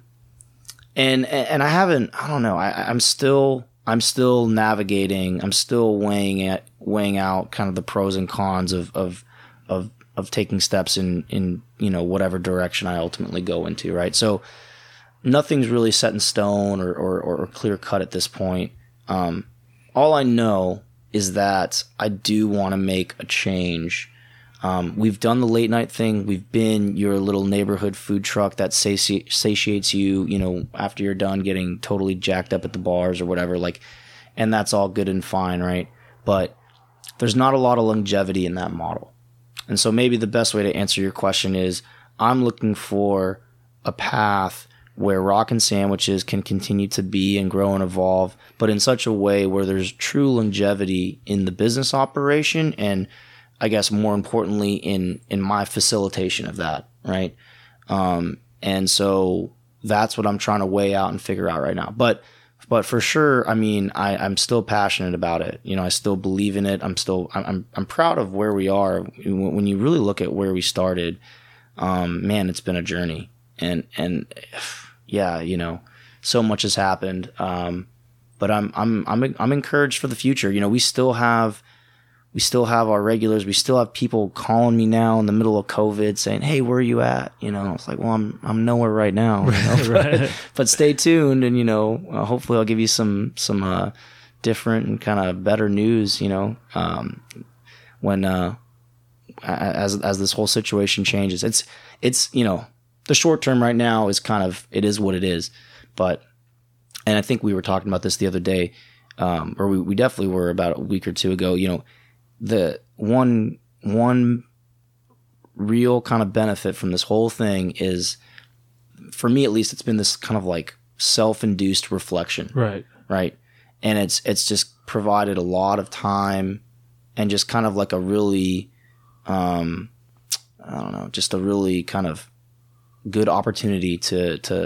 C: and and I haven't. I don't know. I, I'm still I'm still navigating. I'm still weighing it, weighing out kind of the pros and cons of of of, of taking steps in in you know whatever direction I ultimately go into. Right. So nothing's really set in stone or or, or clear cut at this point. Um, all I know is that I do want to make a change. Um, we've done the late night thing. We've been your little neighborhood food truck that sati- satiates you, you know, after you're done getting totally jacked up at the bars or whatever. Like, and that's all good and fine, right? But there's not a lot of longevity in that model. And so maybe the best way to answer your question is I'm looking for a path where Rockin' Sandwiches can continue to be and grow and evolve, but in such a way where there's true longevity in the business operation and I guess more importantly in, in my facilitation of that, right? Um, and so that's what I'm trying to weigh out and figure out right now. But but for sure, I mean, I, I'm still passionate about it. You know, I still believe in it. I'm still I'm I'm proud of where we are. When you really look at where we started, um, man, it's been a journey. And and yeah, you know, so much has happened. Um, but I'm I'm I'm I'm encouraged for the future. You know, we still have we still have our regulars. We still have people calling me now in the middle of COVID saying, "Hey, where are you at?" You know, it's like, well, I'm I'm nowhere right now. You know?
B: Right.
C: but, but stay tuned, and you know, uh, hopefully, I'll give you some some uh, different and kind of better news. You know, um, when uh, as as this whole situation changes, it's it's you know. The short term right now is kind of, it is what it is. But, and I think we were talking about this the other day, um, or we, we definitely were about a week or two ago, you know, the one, one real kind of benefit from this whole thing is, for me at least, it's been this kind of like self-induced reflection.
B: Right.
C: Right. And it's, it's just provided a lot of time and just kind of like a really, um, I don't know, just a really kind of good opportunity to to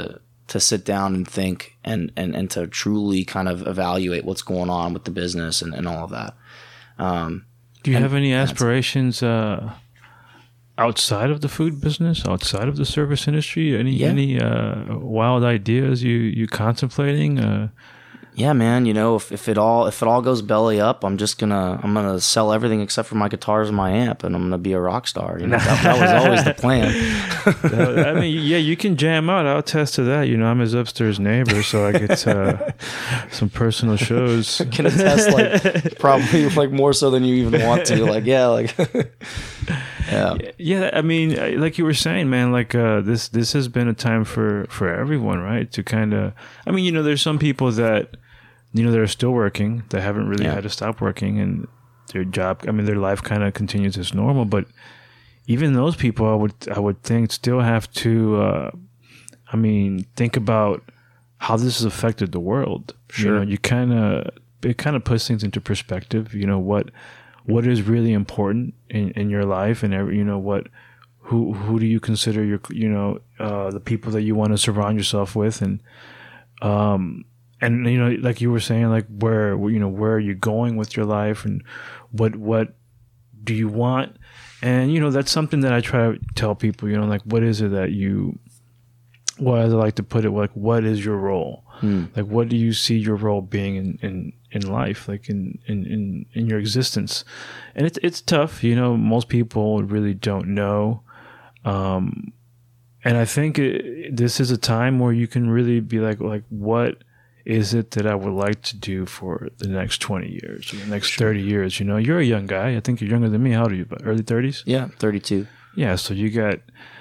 C: to sit down and think and, and, and to truly kind of evaluate what's going on with the business and, and all of that. Um,
B: Do you
C: and
B: have any aspirations uh, outside of the food business, outside of the service industry? Any
C: Yeah.
B: any uh, wild ideas you you contemplating? Uh,
C: Yeah, man. You know, if, if it all if it all goes belly up, I'm just gonna I'm gonna sell everything except for my guitars and my amp, and I'm gonna be a rock star. You know, that, that was always the plan.
B: I mean, yeah, you can jam out. I'll attest to that. You know, I'm his upstairs neighbor, so I get uh, some personal shows.
C: Can attest, like probably like more so than you even want to. Like, yeah, like yeah,
B: Yeah, I mean, like you were saying, man, like uh, this this has been a time for for everyone, right? To kind of, I mean, you know, there's some people that, you know, they're still working, that haven't really
C: Yeah.
B: had to stop working, and their job, I mean, their life kind of continues as normal. But even those people, I would I would think, still have to, uh, I mean, think about how this has affected the world.
C: Sure.
B: You know, you kind of it kind of puts things into perspective. You know what what is really important in, in your life, and every, you know what who who do you consider your you know uh, the people that you want to surround yourself with, and um. And, you know, like you were saying, like where, you know, where are you going with your life, and what, what do you want? And, you know, that's something that I try to tell people, you know, like, what is it that you, well, as I like to put it, like, what is your role?
C: Hmm.
B: Like, what do you see your role being in, in, in life, like in, in, in, in your existence? And it's, it's tough, you know, most people really don't know. Um, and I think it, this is a time where you can really be like, like, what is it that I would like to do for the next twenty years or the next
C: Sure.
B: thirty years? You know, you're a young guy. I think you're younger than me. How old are you? About early thirties?
C: yeah, thirty-two.
B: Yeah. So you got,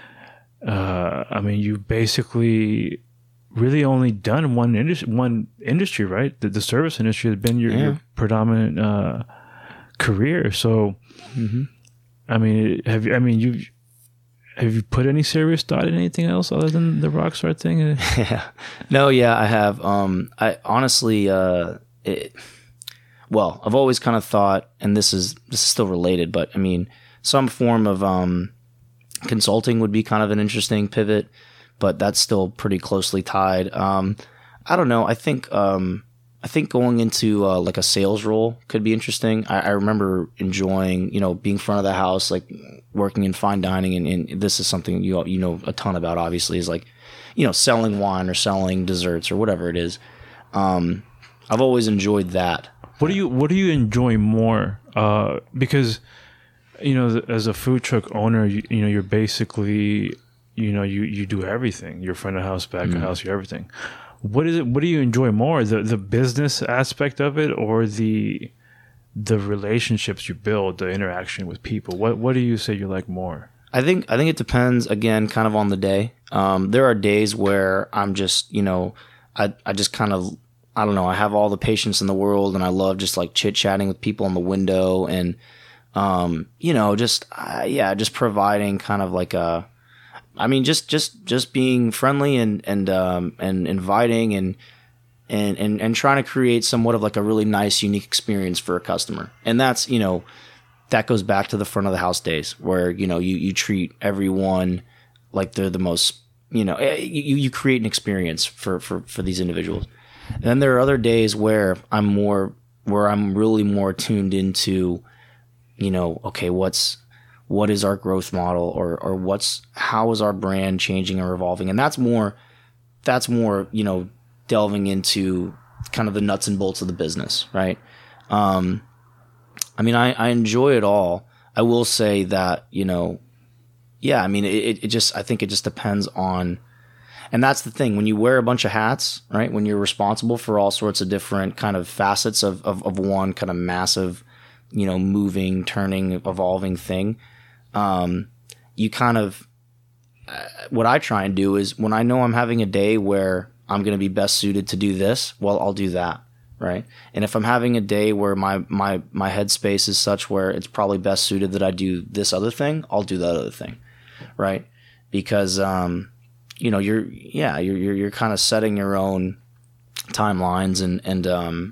B: uh, I mean, you basically really only done one industry, one industry, right? The, the service industry has been your,
C: Yeah.
B: your predominant uh, career. So,
C: Mm-hmm.
B: I mean, have you, I mean, you, have you put any serious thought in anything else other than the rock star thing?
C: Yeah. No, yeah, I have. Um, I honestly, uh, it, well, I've always kind of thought, and this is this is still related, but I mean, some form of um, consulting would be kind of an interesting pivot, but that's still pretty closely tied. Um, I don't know. I think um, I think going into uh, like a sales role could be interesting. I, I remember enjoying, you know, being front of the house, like working in fine dining, and, and this is something you you know a ton about. Obviously, is like, you know, selling wine or selling desserts or whatever it is. Um, I've always enjoyed that.
B: What do you What do you enjoy more? Uh, because, you know, as a food truck owner, you, you know, you're basically, you know, you, you do everything. You're front of house, back of house, you're everything. What is it? What do you enjoy more? The the business aspect of it, or the the relationships you build, the interaction with people? What What do you say you like more?
C: I think I think it depends, again, kind of on the day. Um, there are days where I'm just, you know, I I just kind of, I don't know, I have all the patience in the world, and I love just like chit chatting with people in the window, and um, you know, just uh, yeah, just providing kind of like a, I mean, just just just being friendly and and um, and inviting and. And, and and trying to create somewhat of like a really nice, unique experience for a customer. And that's, you know, that goes back to the front of the house days where, you know, you, you treat everyone like they're the most, you know, you, you create an experience for, for, for these individuals. And then there are other days where I'm more, where I'm really more tuned into, you know, okay, what's, what is our growth model, or, or what's, how is our brand changing or evolving? And that's more, that's more, you know, delving into kind of the nuts and bolts of the business, right? Um, I mean, I, I enjoy it all. I will say that, you know, yeah, I mean, it, it just, I think it just depends on, and that's the thing, when you wear a bunch of hats, right? When you're responsible for all sorts of different kind of facets of, of, of one kind of massive, you know, moving, turning, evolving thing, um, you kind of, uh, what I try and do is when I know I'm having a day where I'm going to be best suited to do this, well, I'll do that, right? And if I'm having a day where my my my headspace is such where it's probably best suited that I do this other thing, I'll do that other thing, right? Because um, you know, you're yeah, you're you're, you're kind of setting your own timelines, and and um,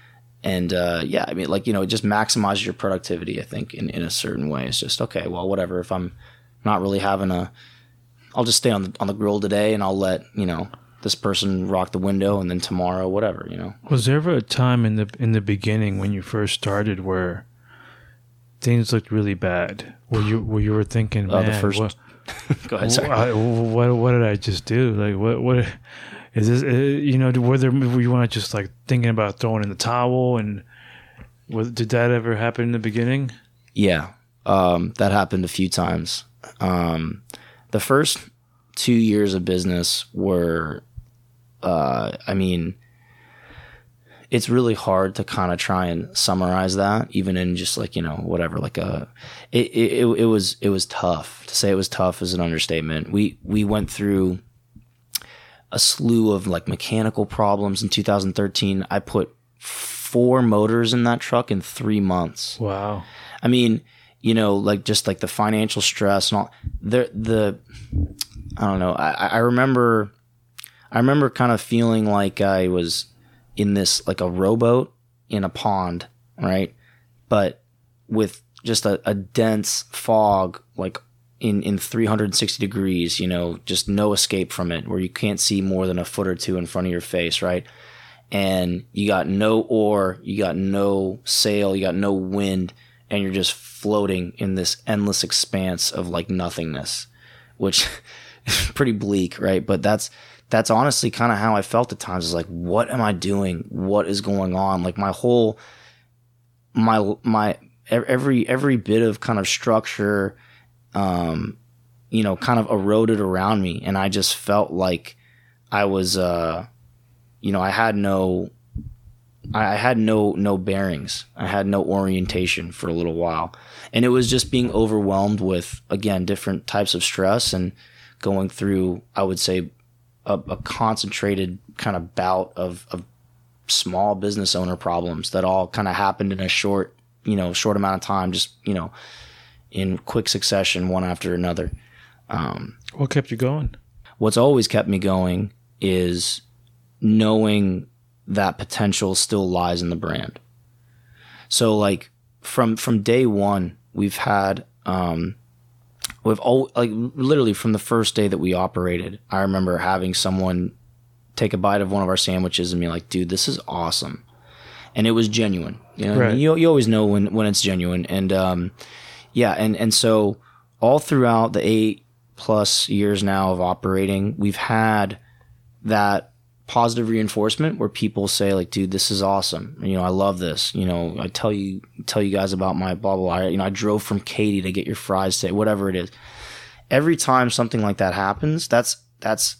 C: and uh, yeah, I mean, like, you know, it just maximizes your productivity, I think, in in a certain way. It's just, okay, well, whatever. If I'm not really having a, I'll just stay on the on the grill today, and I'll let, you know, this person rocked the window, and then tomorrow, whatever, you know.
B: Was there ever a time in the in the beginning when you first started where things looked really bad? Where you where you were thinking, man,
C: Uh, the first.
B: what,
C: Go ahead. Sorry.
B: I- what what did I just do? Like what what is this? Uh, you know, were there were you want to just like thinking about throwing in the towel? And was, did that ever happen in the beginning?
C: Yeah, um, that happened a few times. Um, the first two years of business were, uh, I mean, it's really hard to kind of try and summarize that, even in just like, you know, whatever, like a, it, it, it was, it was tough. To say it was tough is an understatement. We, we went through a slew of like mechanical problems in two thousand thirteen. I put four motors in that truck in three months.
B: Wow.
C: I mean, you know, like just like the financial stress and all the, the, I don't know. I, I remember, I remember kind of feeling like I was in this, like a rowboat in a pond, right? But with just a, a dense fog, like in, in three hundred sixty degrees, you know, just no escape from it, where you can't see more than a foot or two in front of your face, right? And you got no oar, you got no sail, you got no wind, and you're just floating in this endless expanse of like nothingness, which is pretty bleak, right? But that's that's honestly kind of how I felt at times. Is like, what am I doing? What is going on? Like my whole my my every every bit of kind of structure, um, you know, kind of eroded around me, and I just felt like I was, uh, you know, I had no. I had no no bearings. I had no orientation for a little while. And it was just being overwhelmed with, again, different types of stress and going through, I would say, a, a concentrated kind of bout of, of small business owner problems that all kind of happened in a short, you know, short amount of time, just, you know, in quick succession, one after another. Um,
B: What kept you going?
C: what's always kept me going is knowing that potential still lies in the brand. So like from from day one, we've had um, we've all like literally from the first day that we operated. I remember having someone take a bite of one of our sandwiches and be like, "Dude, this is awesome," and it was genuine. You know, what I
B: Right.
C: mean? you you always know when when it's genuine, and um, yeah, and and so all throughout the eight plus years now of operating, we've had that positive reinforcement where people say like, dude, this is awesome. You know, I love this. You know, I tell you, tell you guys about my blah, blah, blah. I, you know, I drove from Katy to get your fries today, whatever it is. Every time something like that happens, that's, that's,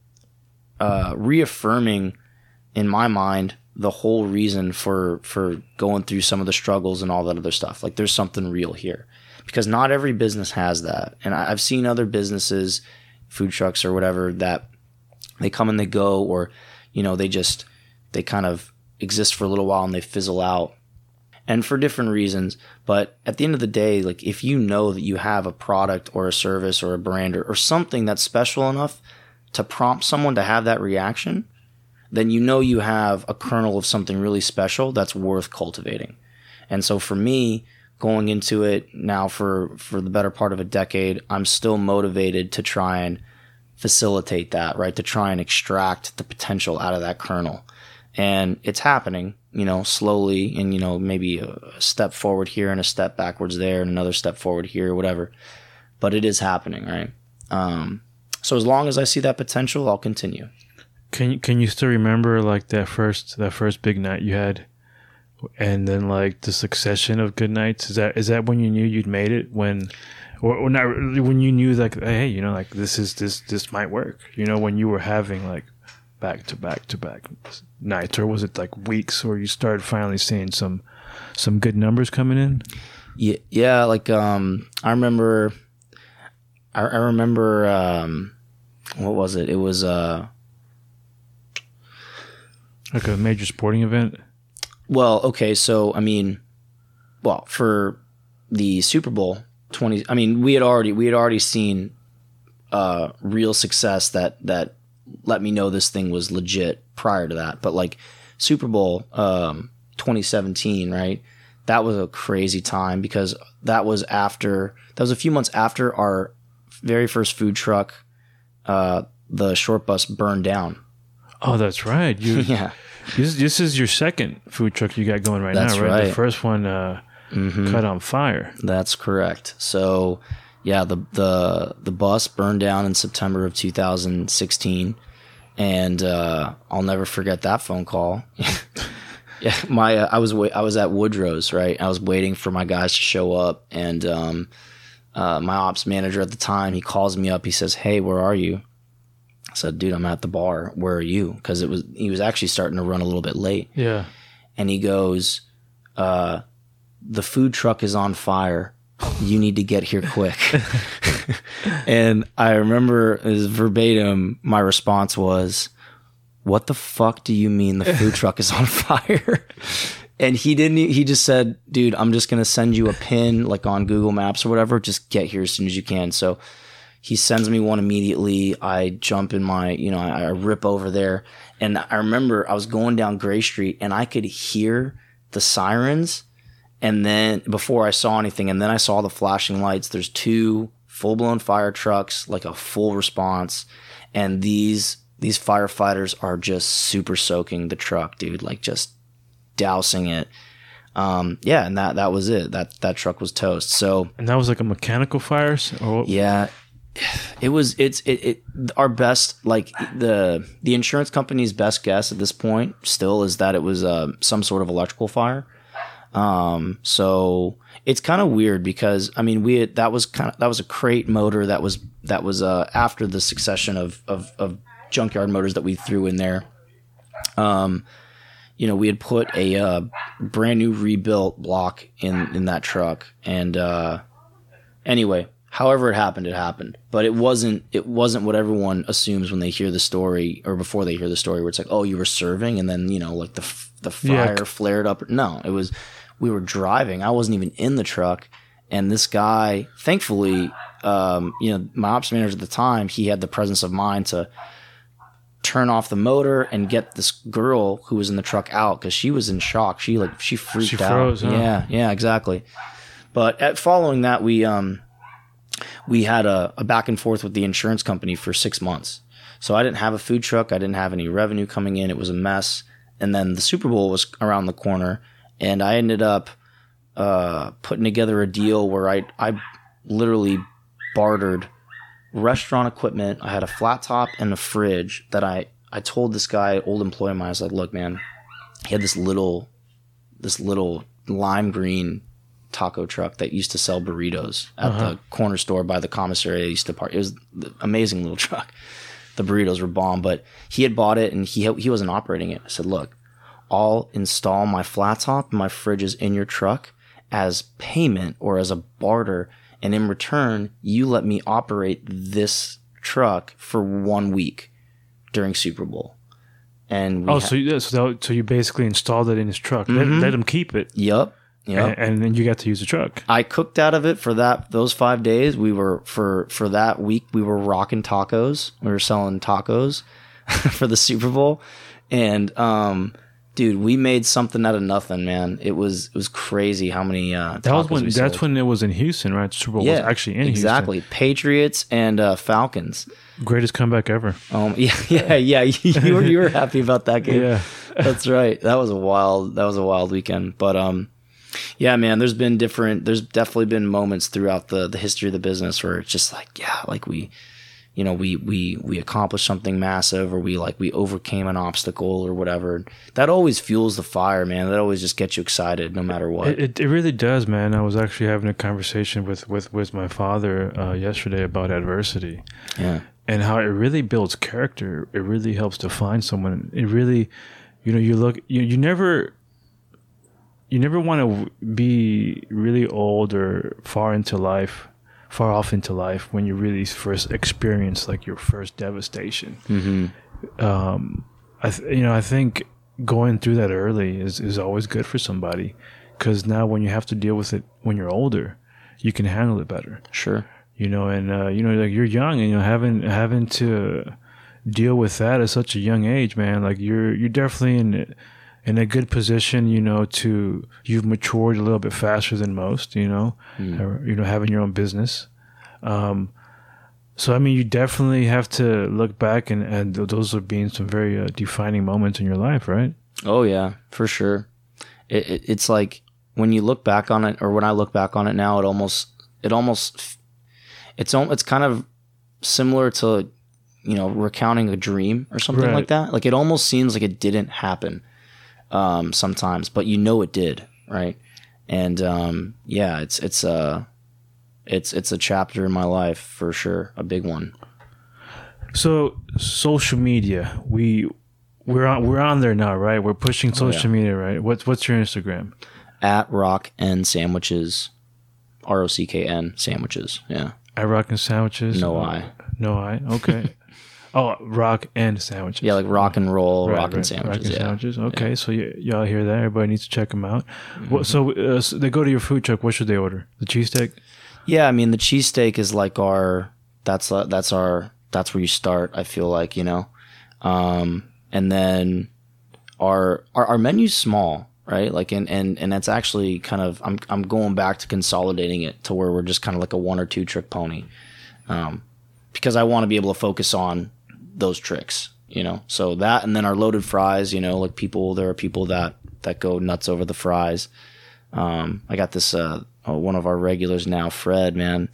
C: uh, reaffirming in my mind, the whole reason for, for going through some of the struggles and all that other stuff. Like there's something real here, because not every business has that. And I, I've seen other businesses, food trucks or whatever, that they come and they go, or, you know, they just, they kind of exist for a little while and they fizzle out, and for different reasons. But at the end of the day, like if you know that you have a product or a service or a brand or, or something that's special enough to prompt someone to have that reaction, then you know you have a kernel of something really special that's worth cultivating. And so for me, going into it now for, for the better part of a decade, I'm still motivated to try and facilitate that, right? To try and extract the potential out of that kernel. And it's happening, you know, slowly, and, you know, maybe a step forward here and a step backwards there and another step forward here or whatever. But it is happening, right? Um, so as long as I see that potential, I'll continue.
B: Can you can you still remember like that first that first big night you had, and then like the succession of good nights? Is that is that when you knew you'd made it? When Or, or not really, when you knew like, hey, you know, like this is this this might work. You know, when you were having like back to back to back nights, or was it like weeks, or you started finally seeing some some good numbers coming in?
C: Yeah, yeah. Like um, I remember, I, I remember um, what was it? It was uh,
B: Like a major sporting event.
C: well, okay. So I mean, well, for the Super Bowl twenty, I mean, we had already we had already seen uh, real success that that let me know this thing was legit prior to that. But like Super Bowl um, twenty seventeen, right? That was a crazy time, because that was after that was a few months after our very first food truck, uh, the short bus, burned down.
B: Oh, that's right. You,
C: yeah.
B: This, this is your second food truck you got going right
C: That's
B: now, right?
C: right.
B: The first one uh,
C: mm-hmm.
B: caught on fire.
C: That's correct. So, yeah, the the the bus burned down in September of two thousand sixteen, and uh, I'll never forget that phone call. yeah, my uh, I was wa- I was at Woodrow's, right? I was waiting for my guys to show up, and um, uh, my ops manager at the time, he calls me up. He says, "Hey, where are you?" I said, "Dude, I'm at the bar. Where are you?" Because it was he was actually starting to run a little bit late.
B: Yeah,
C: and he goes, uh, "The food truck is on fire. You need to get here quick." And I remember as verbatim, my response was, "What the fuck do you mean the food truck is on fire?" And he didn't, he just said, "Dude, I'm just going to send you a pin like on Google Maps or whatever. Just get here as soon as you can." So he sends me one immediately. I jump in my, you know, I, I rip over there. And I remember I was going down Gray Street and I could hear the sirens. And then before I saw anything, and then I saw the flashing lights. There's two full-blown fire trucks, like a full response. And these these firefighters are just super soaking the truck, dude, like just dousing it. Um, yeah, and that that was it. That that truck was toast. So
B: and that was like a mechanical fire? Or
C: yeah. It was it's it, it our best, like the the insurance company's best guess at this point still is that it was uh, some sort of electrical fire. Um, so it's kind of weird because I mean we had, that was kind of that was a crate motor that was that was uh, after the succession of, of of junkyard motors that we threw in there. Um, you know, we had put a uh, brand new rebuilt block in in that truck, and uh, anyway. However it happened, it happened. But it wasn't it wasn't what everyone assumes when they hear the story or before they hear the story where it's like, oh, you were serving and then, you know, like the the fire
B: yeah.
C: flared up. No, it was we were driving. I wasn't even in the truck. And this guy, thankfully, um, you know, my ops manager at the time, he had the presence of mind to turn off the motor and get this girl who was in the truck out because she was in shock. She like she freaked
B: she
C: out.
B: Froze, huh?
C: Yeah, yeah, exactly. But at following that, we um. we had a, a back and forth with the insurance company for six months. So I didn't have a food truck. I didn't have any revenue coming in. It was a mess. And then the Super Bowl was around the corner. And I ended up uh, putting together a deal where I, I literally bartered restaurant equipment. I had a flat top and a fridge that I, I told this guy, old employee of mine, I was like, look, man, he had this little, this little lime green taco truck that used to sell burritos at uh-huh. the corner store by the commissary I used to park. It was an amazing little truck. The burritos were bomb, but he had bought it and he he wasn't operating it. I said, look, I'll install my flat top and my fridges in your truck as payment or as a barter, and in return, you let me operate this truck for one week during Super Bowl. And we
B: oh,
C: ha-
B: so you, so, that, so you basically installed it in his truck. Mm-hmm. Let, let him keep it.
C: Yep. Yeah,
B: and, and then you got to use the truck.
C: I cooked out of it for that those five days. We were for for that week. We were rocking tacos. We were selling tacos for the Super Bowl, and um, dude, we made something out of nothing, man. It was it was crazy how many uh,
B: that was
C: tacos
B: when
C: we
B: that's
C: sold.
B: when it was in Houston, right? The Super Bowl
C: yeah,
B: was actually in
C: exactly.
B: Houston.
C: Patriots and uh, Falcons.
B: Greatest comeback ever.
C: Um, yeah, yeah, yeah. You were you were happy about that game.
B: Yeah,
C: that's right. That was a wild that was a wild weekend, but um. Yeah, man, there's been different, there's definitely been moments throughout the, the history of the business where it's just like, yeah, like we, you know, we, we, we accomplished something massive or we like, we overcame an obstacle or whatever. That always fuels the fire, man. That always just gets you excited no matter what.
B: It, it, it really does, man. I was actually having a conversation with, with, with my father uh, yesterday about adversity.
C: Yeah.
B: And how it really builds character. It really helps define someone. It really, you know, you look, you, you never... You never want to be really old or far into life, far off into life when you really first experience like your first devastation.
C: Mm-hmm.
B: Um, I th- you know, I think going through that early is, is always good for somebody because now when you have to deal with it when you're older, you can handle it better.
C: Sure.
B: You know, and uh, you know, like you're young and you know having having to deal with that at such a young age, man. Like you're you're definitely in. in a good position, you know, to, you've matured a little bit faster than most, you know, mm. or, you know, having your own business. Um, So I mean, you definitely have to look back, and and those are being some very uh, defining moments in your life, right?
C: Oh yeah, for sure. It, it it's like when you look back on it, or when I look back on it now, it almost it almost it's al- it's kind of similar to, you know, recounting a dream or something
B: Right.
C: like that. Like it almost seems like it didn't happen um, sometimes, but you know it did, right? And um, yeah, it's it's a it's it's a chapter in my life for sure, a big one.
B: So social media, we we're on we're on there now, right? We're pushing social
C: yeah.
B: media, right? What's what's your Instagram?
C: At Rock and Sandwiches, R O C K N Sandwiches. Yeah,
B: At Rock and Sandwiches.
C: no I.
B: No I. Okay. Oh, Rock and Sandwiches.
C: Yeah, like rock and roll,
B: Right,
C: rock and
B: right.
C: sandwiches.
B: Rock and
C: yeah.
B: sandwiches. Okay, so y- y'all hear that? Everybody needs to check them out. What, so, uh, so they go to your food truck. What should they order? The cheesesteak.
C: Yeah, I mean the cheesesteak is like our that's uh, that's our that's where you start. I feel like, you know, um, and then our our our menu's small, right? Like and and and it's actually kind of I'm I'm going back to consolidating it to where we're just kind of like a one or two trick pony, um, because I want to be able to focus on those tricks, you know. So that, and then our loaded fries, you know, like people there are people that that go nuts over the fries. Um, I got this uh, oh, one of our regulars now, Fred, man.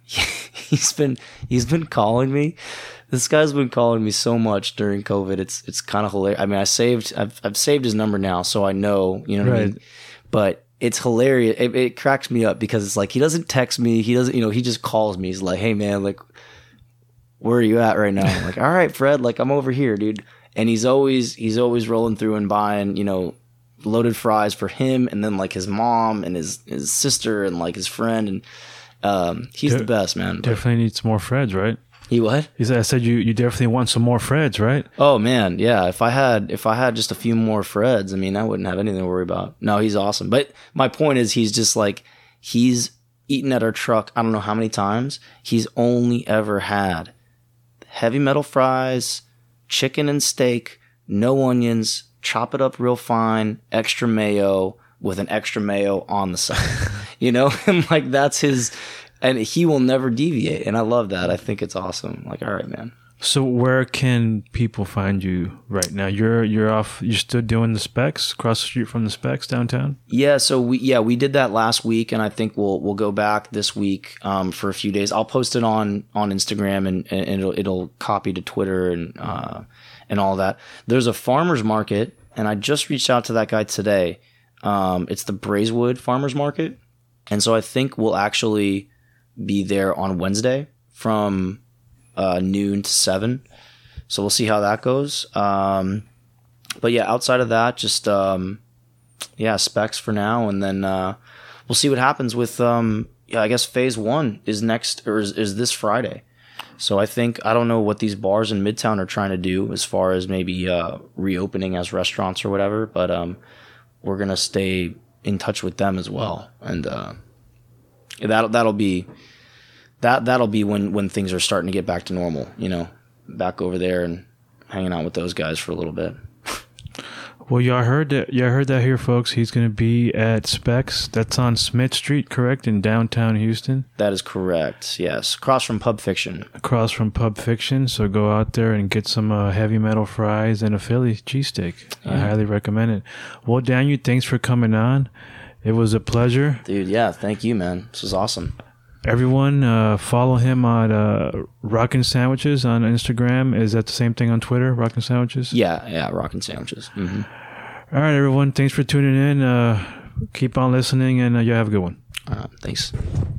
C: he's been he's been calling me. This guy's been calling me so much during COVID. It's it's kind of hilarious. I mean, I saved I've I've saved his number now, so I know, you know what
B: Right.
C: I mean. But it's hilarious. It, it cracks me up because it's like he doesn't text me. He doesn't, you know, he just calls me. He's like, "Hey, man, like, where are you at right now?" I'm like, "All right, Fred, like I'm over here, dude." And he's always he's always rolling through and buying, you know, loaded fries for him, and then like his mom and his his sister and like his friend, and um, he's
B: De-
C: the best, man. But
B: Definitely need some more Freds, right?
C: he what?
B: He said, I said you, you definitely want some more Freds, right?
C: Oh man, yeah. If I had if I had just a few more Freds, I mean, I wouldn't have anything to worry about. No, he's awesome. But my point is, he's just like he's eaten at our truck. I don't know how many times. He's only ever had heavy metal fries, chicken and steak, no onions, chop it up real fine, extra mayo with an extra mayo on the side. You know, and like that's his. And he will never deviate. And I love that. I think it's awesome. Like, all right, man.
B: So where can people find you right now? You're you're off. You're still doing the Specs across the street from the Specs downtown.
C: Yeah. So we yeah we did that last week, and I think we'll we'll go back this week um, for a few days. I'll post it on on Instagram, and, and it'll it'll copy to Twitter and uh, and all that. There's a farmers market, and I just reached out to that guy today. Um, it's the Braeswood Farmers Market, and so I think we'll actually be there on Wednesday from uh, noon to seven. So we'll see how that goes. Um, but yeah, outside of that, just um, yeah, Specs for now, and then uh, we'll see what happens with. Um, yeah, I guess phase one is next, or is, is this Friday. So I think I don't know what these bars in Midtown are trying to do as far as maybe uh, reopening as restaurants or whatever. But um, we're gonna stay in touch with them as well, and uh, that that'll be. That that'll be when, when things are starting to get back to normal, you know, back over there and hanging out with those guys for a little bit.
B: Well, y'all heard that. Y'all heard that here, folks. He's going to be at Specs. That's on Smith Street, correct, in downtown Houston,
C: That is correct. Yes, across from Pub Fiction.
B: across from Pub Fiction. So go out there and get some uh, heavy metal fries and a Philly cheesesteak. I highly recommend it. Well, Daniel, thanks for coming on. It was a pleasure.
C: Dude, yeah, thank you, man. This was awesome.
B: Everyone, uh, follow him on uh, Rockin' Sandwiches on Instagram. Is that the same thing on Twitter, Rockin' Sandwiches?
C: Yeah, yeah, rockin' sandwiches. Mm-hmm.
B: All right, everyone. Thanks for tuning in. Uh, keep on listening, and uh, you have a good one.
C: Uh, thanks.